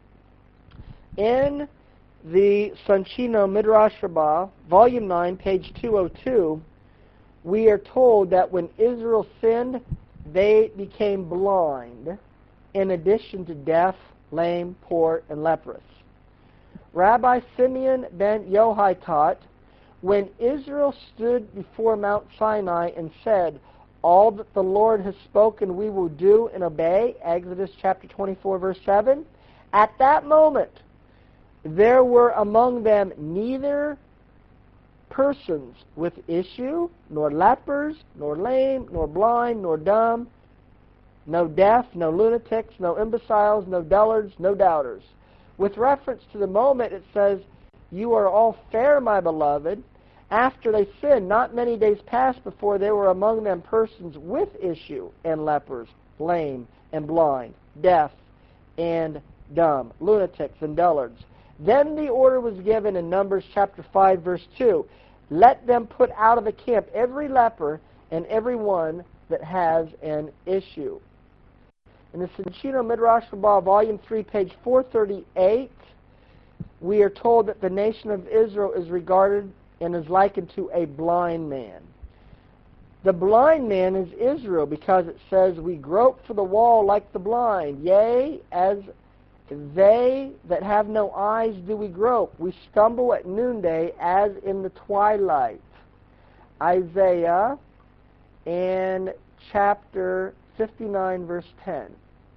A: In the Sanchino Midrash Rabbah, volume 9, page 202, we are told that when Israel sinned, they became blind, in addition to deaf, lame, poor, and leprous. Rabbi Simeon ben Yohai taught, when Israel stood before Mount Sinai and said, all that the Lord has spoken we will do and obey, Exodus chapter 24, verse 7, at that moment there were among them neither persons with issue, nor lepers, nor lame, nor blind, nor dumb, no deaf, no lunatics, no imbeciles, no dullards, no doubters. With reference to the moment, it says, you are all fair, my beloved. After they sinned, not many days passed before there were among them persons with issue, and lepers, lame, and blind, deaf, and dumb, lunatics, and dullards. Then the order was given in Numbers chapter 5, verse 2, let them put out of the camp every leper and every one that has an issue. In the Sanchino Midrash Rabbah, volume 3, page 438, we are told that the nation of Israel is regarded and is likened to a blind man. The blind man is Israel, because it says, we grope for the wall like the blind. Yea, as they that have no eyes do we grope. We stumble at noonday as in the twilight. Isaiah and chapter 59, verse 10.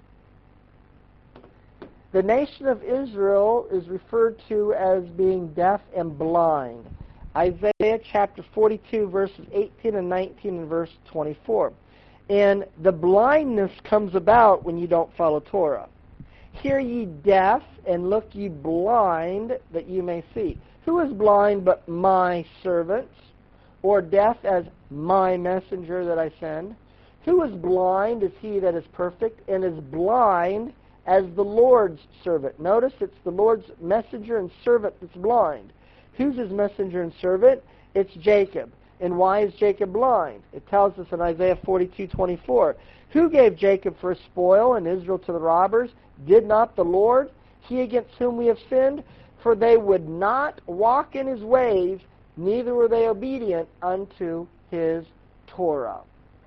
A: The nation of Israel is referred to as being deaf and blind. Isaiah chapter 42, verses 18 and 19 and verse 24. And the blindness comes about when you don't follow Torah. Hear ye deaf, and look ye blind, that you may see. Who is blind but my servants? Or deaf as my messenger that I send? Who is blind as he that is perfect, and is blind as the Lord's servant? Notice it's the Lord's messenger and servant that's blind. Who's his messenger and servant? It's Jacob. And why is Jacob blind? It tells us in Isaiah 42:24. Who gave Jacob for a spoil and Israel to the robbers? Did not the Lord, he against whom we have sinned? For they would not walk in his ways, neither were they obedient unto his Torah.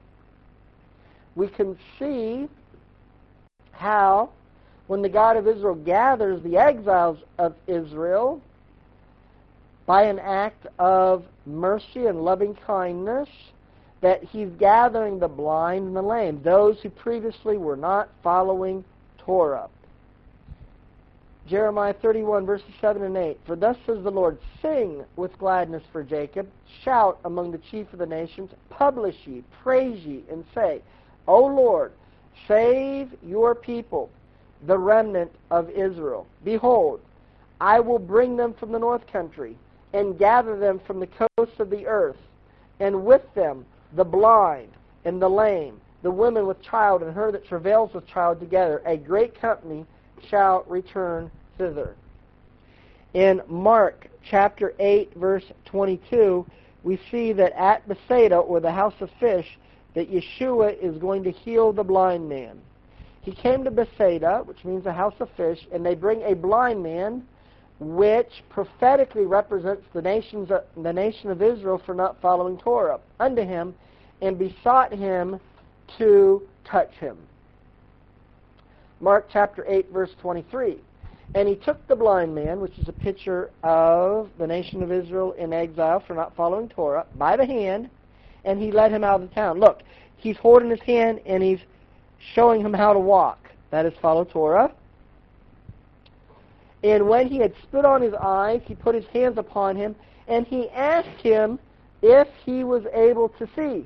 A: We can see how when the God of Israel gathers the exiles of Israel by an act of mercy and loving kindness, that he's gathering the blind and the lame, those who previously were not following Torah. Jeremiah 31, verses 7 and 8. For thus says the Lord, sing with gladness for Jacob, shout among the chief of the nations, publish ye, praise ye, and say, O Lord, save your people, the remnant of Israel. Behold, I will bring them from the north country, and gather them from the coasts of the earth, and with them the blind and the lame, the women with child, and her that travails with child together. A great company shall return thither. In Mark chapter 8, verse 22, we see that at Bethsaida, or the house of fish, that Yeshua is going to heal the blind man. He came to Bethsaida, which means a house of fish, and they bring a blind man, which prophetically represents the nation of Israel for not following Torah, unto him, and besought him to touch him. Mark chapter 8, verse 23. And he took the blind man, which is a picture of the nation of Israel in exile for not following Torah, by the hand, and he led him out of the town. Look, he's holding his hand and he's showing him how to walk. That is, follow Torah. And when he had spit on his eyes, he put his hands upon him, and he asked him if he was able to see.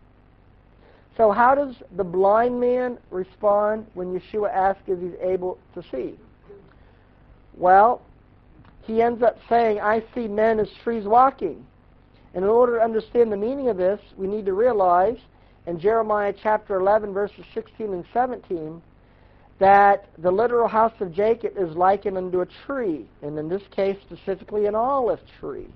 A: So how does the blind man respond when Yeshua asks if he's able to see? Well, he ends up saying, I see men as trees walking. And in order to understand the meaning of this, we need to realize in Jeremiah chapter 11, verses 16 and 17, that the literal house of Jacob is likened unto a tree, and in this case specifically an olive tree.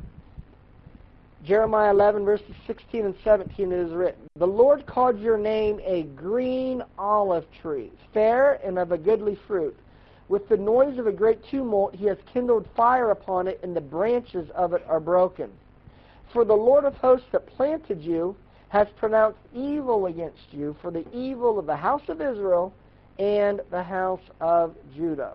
A: Jeremiah 11, verses 16 and 17 is written, The Lord called your name a green olive tree, fair and of a goodly fruit. With the noise of a great tumult he has kindled fire upon it, and the branches of it are broken. For the Lord of hosts that planted you has pronounced evil against you for the evil of the house of Israel and the house of Judah.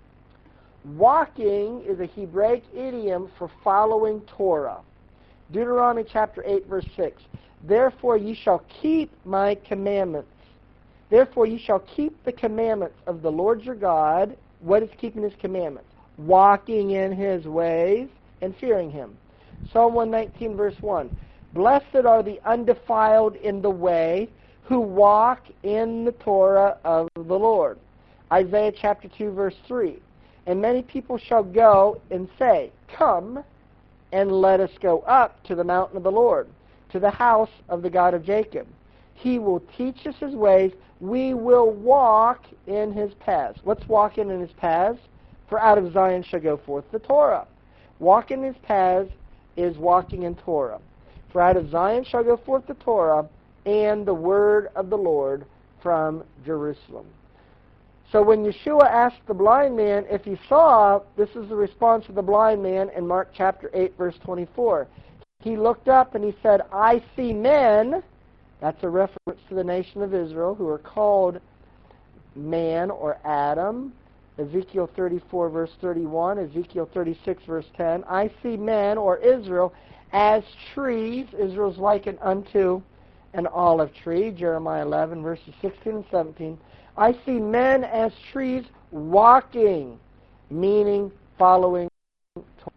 A: Walking is a Hebraic idiom for following Torah. Deuteronomy chapter 8, verse 6. Therefore you shall keep my commandments. Therefore you shall keep the commandments of the Lord your God. What is keeping his commandments? Walking in his ways and fearing him. Psalm 119, verse 1. Blessed are the undefiled in the way, who walk in the Torah of the Lord. Isaiah chapter 2, verse 3. And many people shall go and say, Come, and let us go up to the mountain of the Lord, to the house of the God of Jacob. He will teach us his ways. We will walk in his paths. What's walking in his paths? For out of Zion shall go forth the Torah. Walking in his paths is walking in Torah. For out of Zion shall go forth the Torah and the word of the Lord from Jerusalem. So when Yeshua asked the blind man if he saw, this is the response of the blind man in Mark chapter 8, verse 24. He looked up and he said, I see men. That's a reference to the nation of Israel, who are called man or Adam. Ezekiel 34, verse 31, Ezekiel 36, verse 10. I see men, or Israel, as trees. Israel's likened unto an olive tree. Jeremiah 11, verses 16 and 17. I see men as trees walking, meaning following Torah.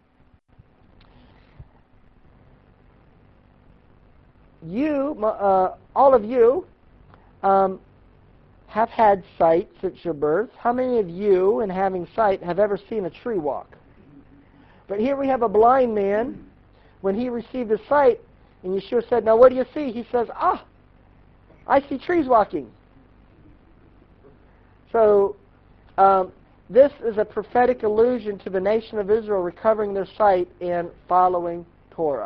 A: You, all of you, have had sight since your birth. How many of you, in having sight, have ever seen a tree walk? But here we have a blind man. When he received his sight, and Yeshua said, now what do you see? He says, I see trees walking. So this is a prophetic allusion to the nation of Israel recovering their sight and following Torah.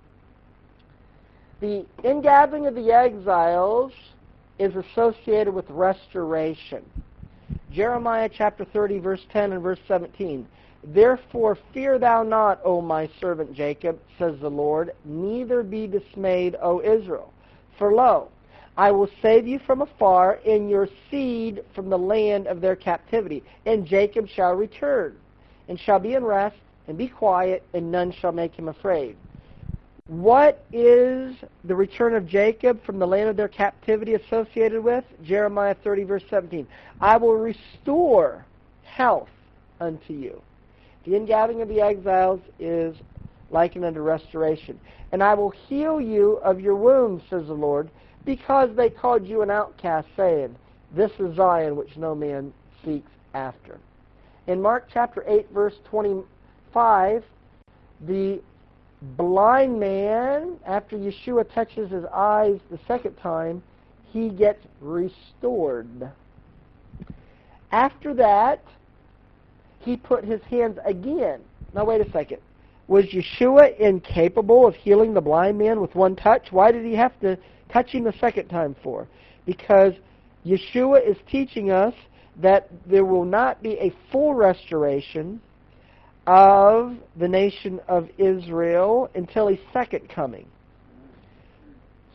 A: The ingathering of the exiles is associated with restoration. Jeremiah chapter 30, verse 10 and verse 17. Therefore fear thou not, O my servant Jacob, says the Lord, neither be dismayed, O Israel. For lo, I will save you from afar, and your seed from the land of their captivity. And Jacob shall return, and shall be in rest, and be quiet, and none shall make him afraid. What is the return of Jacob from the land of their captivity associated with? Jeremiah 30, verse 17. I will restore health unto you. The ingathering of the exiles is likened unto restoration. And I will heal you of your wounds, says the Lord, because they called you an outcast, saying, this is Zion, which no man seeks after. In Mark chapter 8, verse 25, the blind man, after Yeshua touches his eyes the second time, he gets restored. After that, he put his hands again. Now wait a second. Was Yeshua incapable of healing the blind man with one touch? Why did he have to touch him the second time for? Because Yeshua is teaching us that there will not be a full restoration of the nation of Israel until his second coming.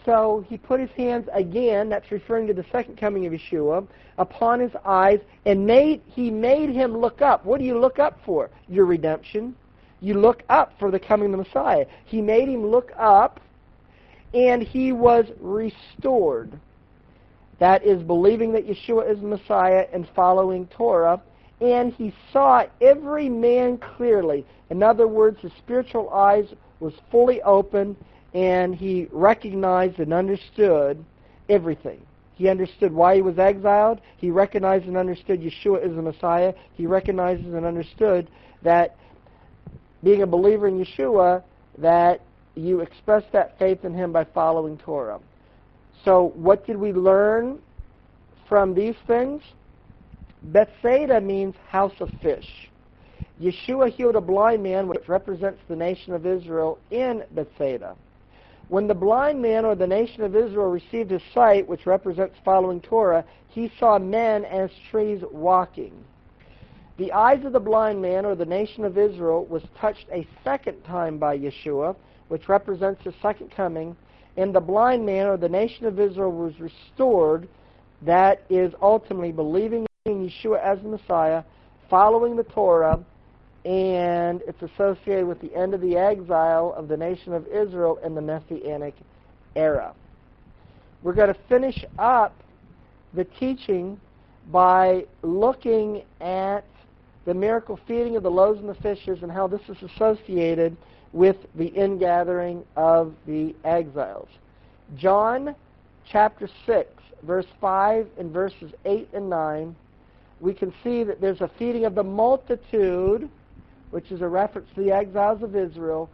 A: so he put his hands again, that's referring to the second coming of Yeshua, upon his eyes, and he made him look up. What do you look up for? Your redemption. You look up for the coming of the Messiah. He made him look up, and he was restored. That is, believing that Yeshua is the Messiah and following Torah. And he saw every man clearly. In other words, his spiritual eyes was fully open, and he recognized and understood everything. He understood why he was exiled. He recognized and understood Yeshua is the Messiah. He recognizes and understood that being a believer in Yeshua, that you express that faith in him by following Torah. So what did we learn from these things? Bethsaida means house of fish. Yeshua healed a blind man, which represents the nation of Israel, in Bethsaida. When the blind man, or the nation of Israel, received his sight, which represents following Torah, he saw men as trees walking. The eyes of the blind man, or the nation of Israel, was touched a second time by Yeshua, which represents the second coming, and the blind man, or the nation of Israel, was restored. That is ultimately believing in Yeshua as the Messiah, following the Torah, and it's associated with the end of the exile of the nation of Israel in the Messianic era. We're going to finish up the teaching by looking at the miracle feeding of the loaves and the fishes and how this is associated with the ingathering of the exiles. John chapter 6, verse 5 and verses 8 and 9, we can see that there's a feeding of the multitude, which is a reference to the exiles of Israel,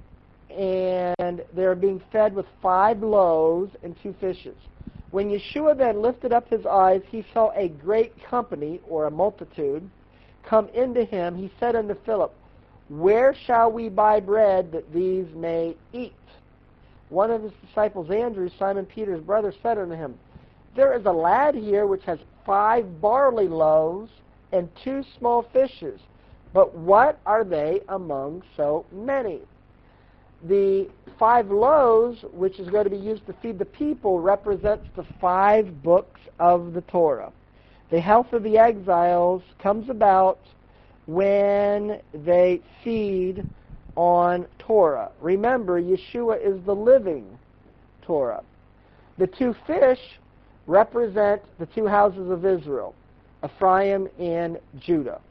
A: and they're being fed with 5 loaves and 2 fishes. When Yeshua then lifted up his eyes, he saw a great company, or a multitude, come into him. He said unto Philip, Where shall we buy bread that these may eat? One of his disciples, Andrew, Simon Peter's brother, said unto him, There is a lad here which has 5 barley loaves and 2 small fishes. But what are they among so many? The 5 loaves, which is going to be used to feed the people, represents the 5 books of the Torah. The health of the exiles comes about when they feed on Torah. Remember, Yeshua is the living Torah. The 2 fish represent the 2 houses of Israel, Ephraim and Judah.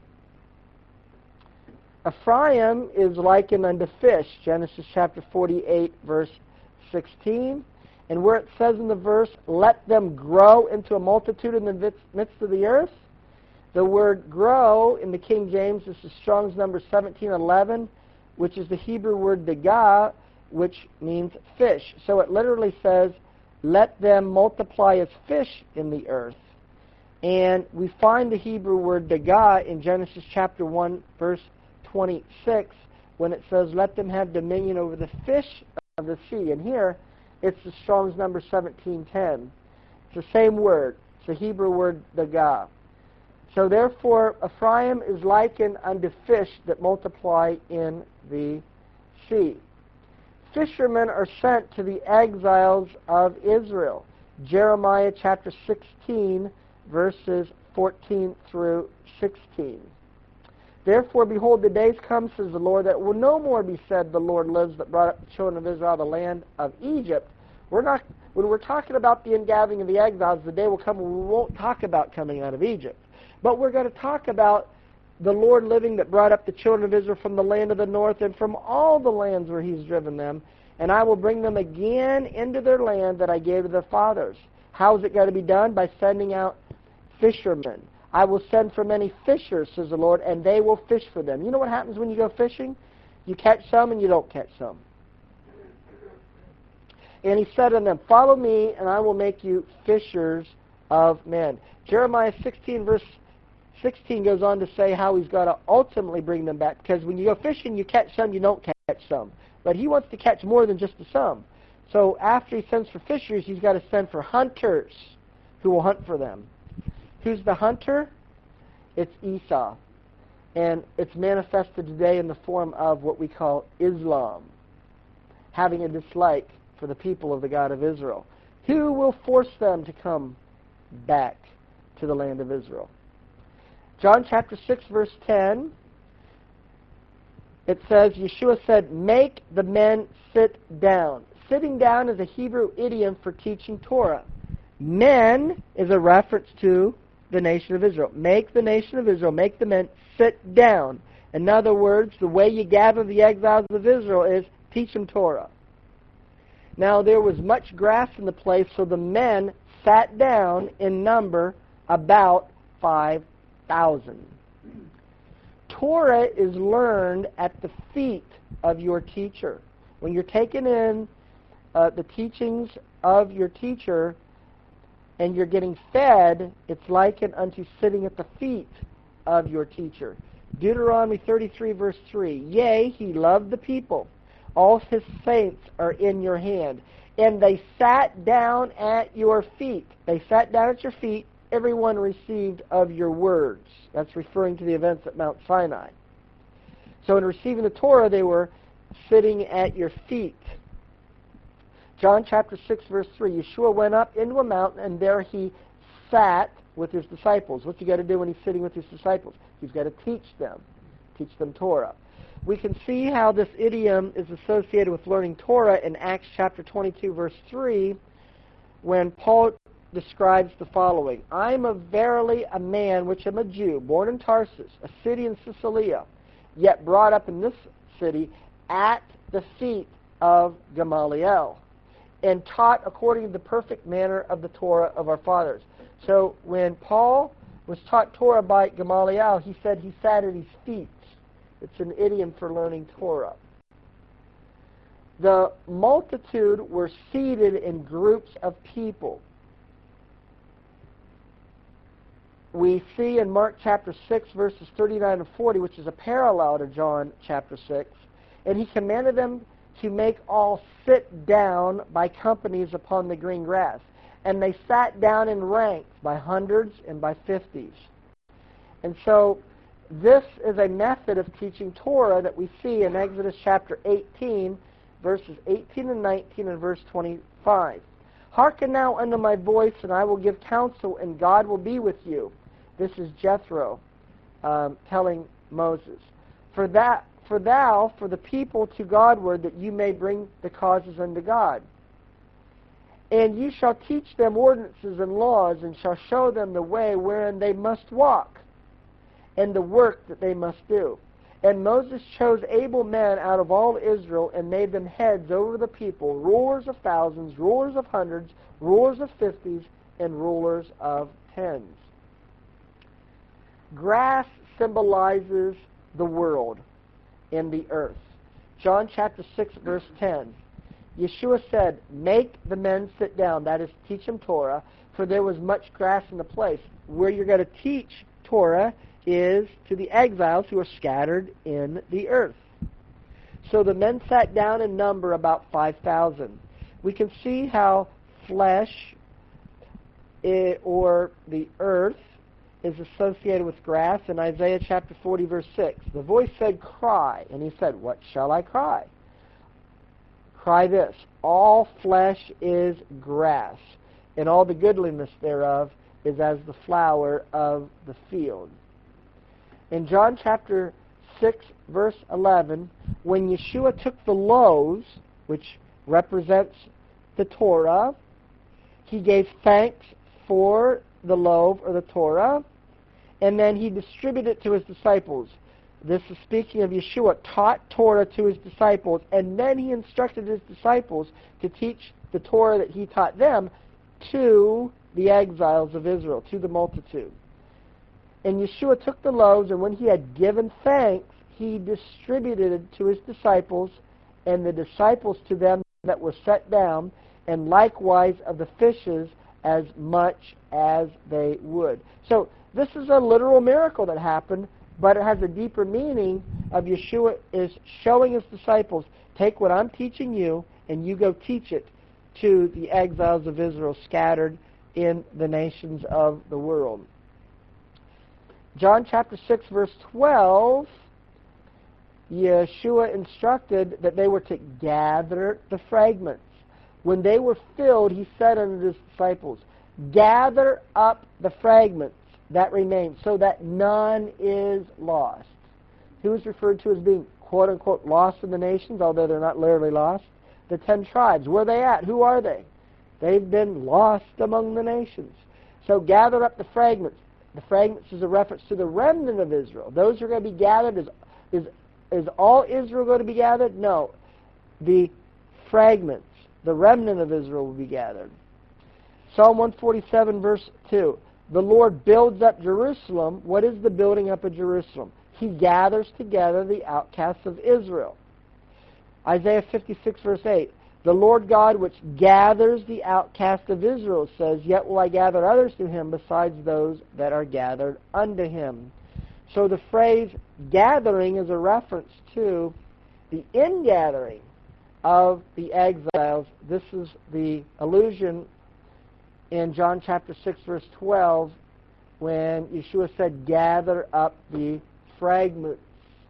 A: Ephraim is likened unto fish, Genesis chapter 48, verse 16. And where it says in the verse, let them grow into a multitude in the midst of the earth, the word grow in the King James is the Strong's number 1711, which is the Hebrew word dagah, which means fish. So it literally says, let them multiply as fish in the earth. And we find the Hebrew word dagah in Genesis chapter 1, verse 26, when it says, let them have dominion over the fish of the sea. And here, it's the Strong's number 1710. It's the same word. It's the Hebrew word dagah. So therefore, Ephraim is likened unto fish that multiply in the sea. Fishermen are sent to the exiles of Israel. Jeremiah chapter 16, verses 14 through 16. Therefore, behold, the days come, says the Lord, that will no more be said, the Lord lives, that brought up the children of Israel out of the land of Egypt. When we're talking about the ingathering of the exiles, the day will come when we won't talk about coming out of Egypt. But we're going to talk about the Lord living that brought up the children of Israel from the land of the north and from all the lands where he's driven them. And I will bring them again into their land that I gave to their fathers. How is it going to be done? By sending out fishermen. I will send for many fishers, says the Lord, and they will fish for them. You know what happens when you go fishing? You catch some and you don't catch some. And he said unto them, follow me, and I will make you fishers of men. Jeremiah 16, verse 16 goes on to say how he's got to ultimately bring them back. Because when you go fishing, you catch some, you don't catch some. But he wants to catch more than just the some. So after he sends for fishers, he's got to send for hunters who will hunt for them. Who's the hunter? It's Esau. And it's manifested today in the form of what we call Islam, having a dislike for the people of the God of Israel. Who will force them to come back to the land of Israel? John chapter 6, verse 10, it says, Yeshua said, make the men sit down. Sitting down is a Hebrew idiom for teaching Torah. Men is a reference to the nation of Israel. Make the nation of Israel, make the men sit down. In other words, the way you gather the exiles of Israel is teach them Torah. Now, there was much grass in the place, so the men sat down in number about 5,000. Torah is learned at the feet of your teacher. When you're taking in the teachings of your teacher and you're getting fed, it's likened unto sitting at the feet of your teacher. Deuteronomy 33, verse 3, yea, he loved the people. All his saints are in your hand. And they sat down at your feet. They sat down at your feet. Everyone received of your words. That's referring to the events at Mount Sinai. So in receiving the Torah, they were sitting at your feet. John chapter 6, verse 3, Yeshua went up into a mountain, and there he sat with his disciples. What's he got to do when he's sitting with his disciples? He's got to teach them Torah. We can see how this idiom is associated with learning Torah in Acts chapter 22, verse 3, when Paul describes the following. I am verily a man which am a Jew, born in Tarsus, a city in Cilicia, yet brought up in this city at the feet of Gamaliel, and taught according to the perfect manner of the Torah of our fathers. So when Paul was taught Torah by Gamaliel, he said he sat at his feet. It's an idiom for learning Torah. The multitude were seated in groups of people. We see in Mark chapter 6, verses 39 and 40, which is a parallel to John chapter 6, and he commanded them to make all sit down by companies upon the green grass. And they sat down in ranks by hundreds and by fifties. And so this is a method of teaching Torah that we see in Exodus chapter 18, verses 18 and 19 and verse 25. Hearken now unto my voice, and I will give counsel, and God will be with you. This is Jethro telling Moses. For the people to Godward, that you may bring the causes unto God. And you shall teach them ordinances and laws, and shall show them the way wherein they must walk, and the work that they must do. And Moses chose able men out of all Israel, and made them heads over the people, rulers of thousands, rulers of hundreds, rulers of fifties, and rulers of tens. Grass symbolizes the world and the earth. John chapter 6, verse 10. Yeshua said, make the men sit down, that is, teach them Torah, for there was much grass in the place. Where you're going to teach Torah is to the exiles who are scattered in the earth. So the men sat down in number about 5,000. We can see how flesh or the earth is associated with grass in Isaiah chapter 40, verse 6. The voice said, cry. And he said, what shall I cry? Cry this, all flesh is grass, and all the goodliness thereof is as the flower of the field. In John chapter 6, verse 11, when Yeshua took the loaves, which represents the Torah, he gave thanks for the loaf or the Torah, and then he distributed it to his disciples. This is speaking of Yeshua, taught Torah to his disciples, and then he instructed his disciples to teach the Torah that he taught them to the exiles of Israel, to the multitude. And Yeshua took the loaves, and when he had given thanks, he distributed it to his disciples, and the disciples to them that were set down, and likewise of the fishes as much as they would. So this is a literal miracle that happened, but it has a deeper meaning of Yeshua is showing his disciples, take what I'm teaching you, and you go teach it to the exiles of Israel scattered in the nations of the world. John chapter 6, verse 12, Yeshua instructed that they were to gather the fragments. When they were filled, he said unto his disciples, gather up the fragments that remain, so that none is lost. Who is referred to as being, quote-unquote, lost in the nations, although they're not literally lost? The 10 tribes. Where are they at? Who are they? They've been lost among the nations. So gather up the fragments. The fragments is a reference to the remnant of Israel. Those who are going to be gathered. Is all Israel going to be gathered? No. The fragments, the remnant of Israel will be gathered. Psalm 147, verse 2. The Lord builds up Jerusalem. What is the building up of Jerusalem? He gathers together the outcasts of Israel. Isaiah 56, verse 8. The Lord God which gathers the outcast of Israel says, yet will I gather others to him besides those that are gathered unto him. So the phrase gathering is a reference to the ingathering of the exiles. This is the allusion in John chapter 6, verse 12, when Yeshua said, gather up the fragments.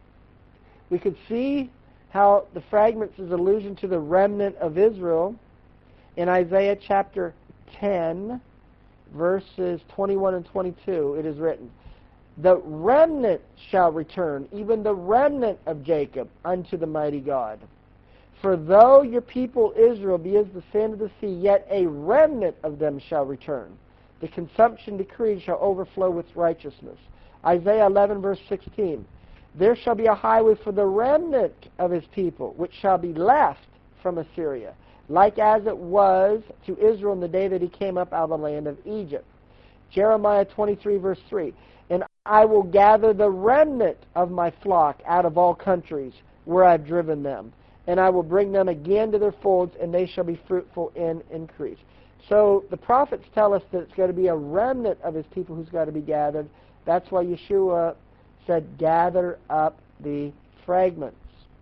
A: We could see how the fragments is allusion to the remnant of Israel in Isaiah chapter 10, verses 21 and 22. It is written, the remnant shall return, even the remnant of Jacob, unto the mighty God. For though your people Israel be as the sand of the sea, yet a remnant of them shall return. The consumption decree shall overflow with righteousness. Isaiah 11, verse 16. There shall be a highway for the remnant of his people, which shall be left from Assyria, like as it was to Israel in the day that he came up out of the land of Egypt. Jeremiah 23, verse 3. And I will gather the remnant of my flock out of all countries where I've driven them, and I will bring them again to their folds, and they shall be fruitful in increase. So the prophets tell us that it's going to be a remnant of his people who's got to be gathered. That's why Yeshua said, gather up the fragments.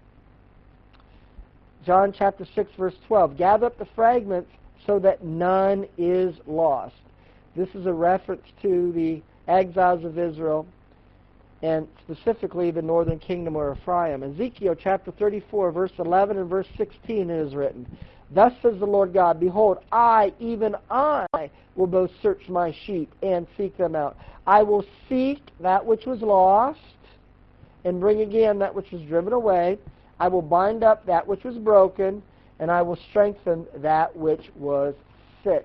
A: John chapter 6, verse 12. Gather up the fragments so that none is lost. This is a reference to the exiles of Israel, and specifically the northern kingdom or Ephraim. Ezekiel chapter 34, verse 11 and verse 16 it is written, thus says the Lord God, behold, I, even I, will both search my sheep and seek them out. I will seek that which was lost and bring again that which was driven away. I will bind up that which was broken, and I will strengthen that which was sick.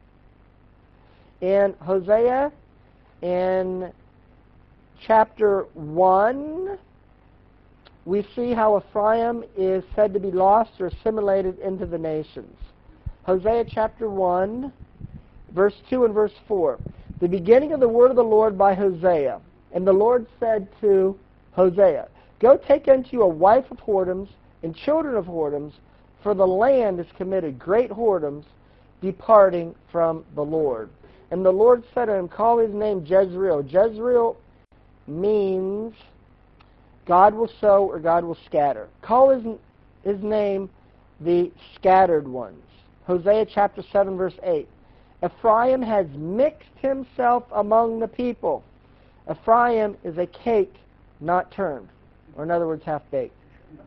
A: In Hosea, in chapter 1, we see how Ephraim is said to be lost or assimilated into the nations. Hosea chapter 1, verse 2 and verse 4. The beginning of the word of the Lord by Hosea. And the Lord said to Hosea, go take unto you a wife of whoredoms and children of whoredoms, for the land has committed great whoredoms, departing from the Lord. And the Lord said to him, call his name Jezreel. Jezreel means God will sow or God will scatter. Call his name the scattered ones. Hosea chapter 7, verse 8. Ephraim has mixed himself among the people. Ephraim is a cake not turned, or in other words, half-baked.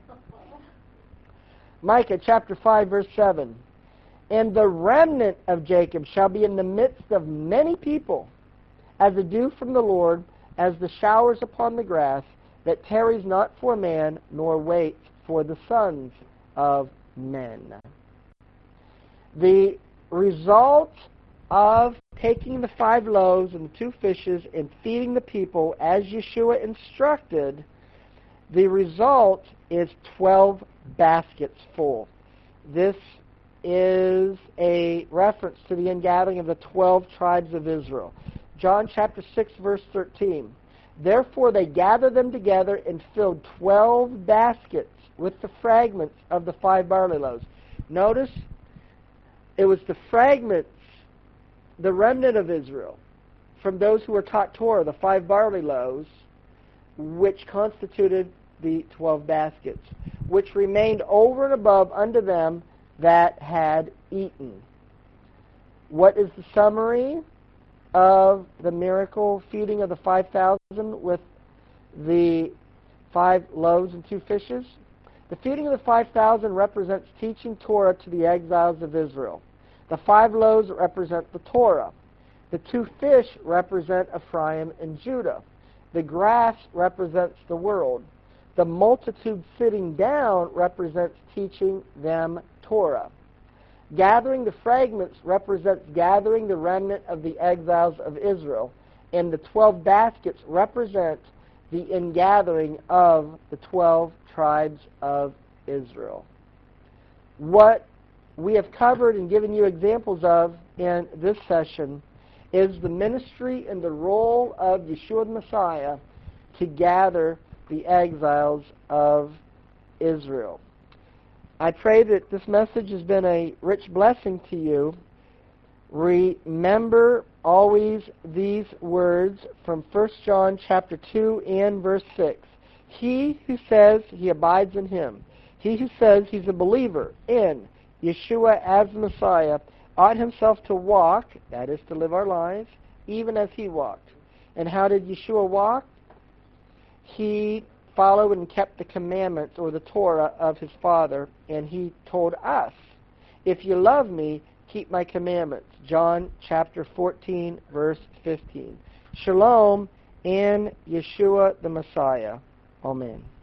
A: Micah chapter 5, verse 7. And the remnant of Jacob shall be in the midst of many people, as the dew from the Lord, as the showers upon the grass, that tarries not for man, nor waits for the sons of men. The result of taking the 5 loaves and the 2 fishes and feeding the people as Yeshua instructed, the result is 12 baskets full. This is a reference to the ingathering of the 12 tribes of Israel. John chapter 6, verse 13. Therefore they gathered them together and filled 12 baskets with the fragments of the 5 barley loaves. Notice, it was the fragments, the remnant of Israel, from those who were taught Torah, the 5 barley loaves, which constituted the 12 baskets, which remained over and above unto them that had eaten. What is the summary of the miracle feeding of the 5,000 with the 5 loaves and 2 fishes? The feeding of the 5,000 represents teaching Torah to the exiles of Israel. The 5 loaves represent the Torah. The 2 fish represent Ephraim and Judah. The grass represents the world. The multitude sitting down represents teaching them Torah. Gathering the fragments represents gathering the remnant of the exiles of Israel. And the 12 baskets represent the ingathering of the 12 tribes of Israel. What we have covered and given you examples of in this session is the ministry and the role of Yeshua the Messiah to gather the exiles of Israel. I pray that this message has been a rich blessing to you. Remember always these words from 1 John chapter 2 and verse 6. He who says he abides in him, he who says he's a believer in Yeshua as Messiah, ought himself to walk, that is to live our lives, even as he walked. And how did Yeshua walk? He followed and kept the commandments or the Torah of his Father, and he told us, if you love me, keep my commandments. John chapter 14, verse 15. Shalom and Yeshua the Messiah. Amen.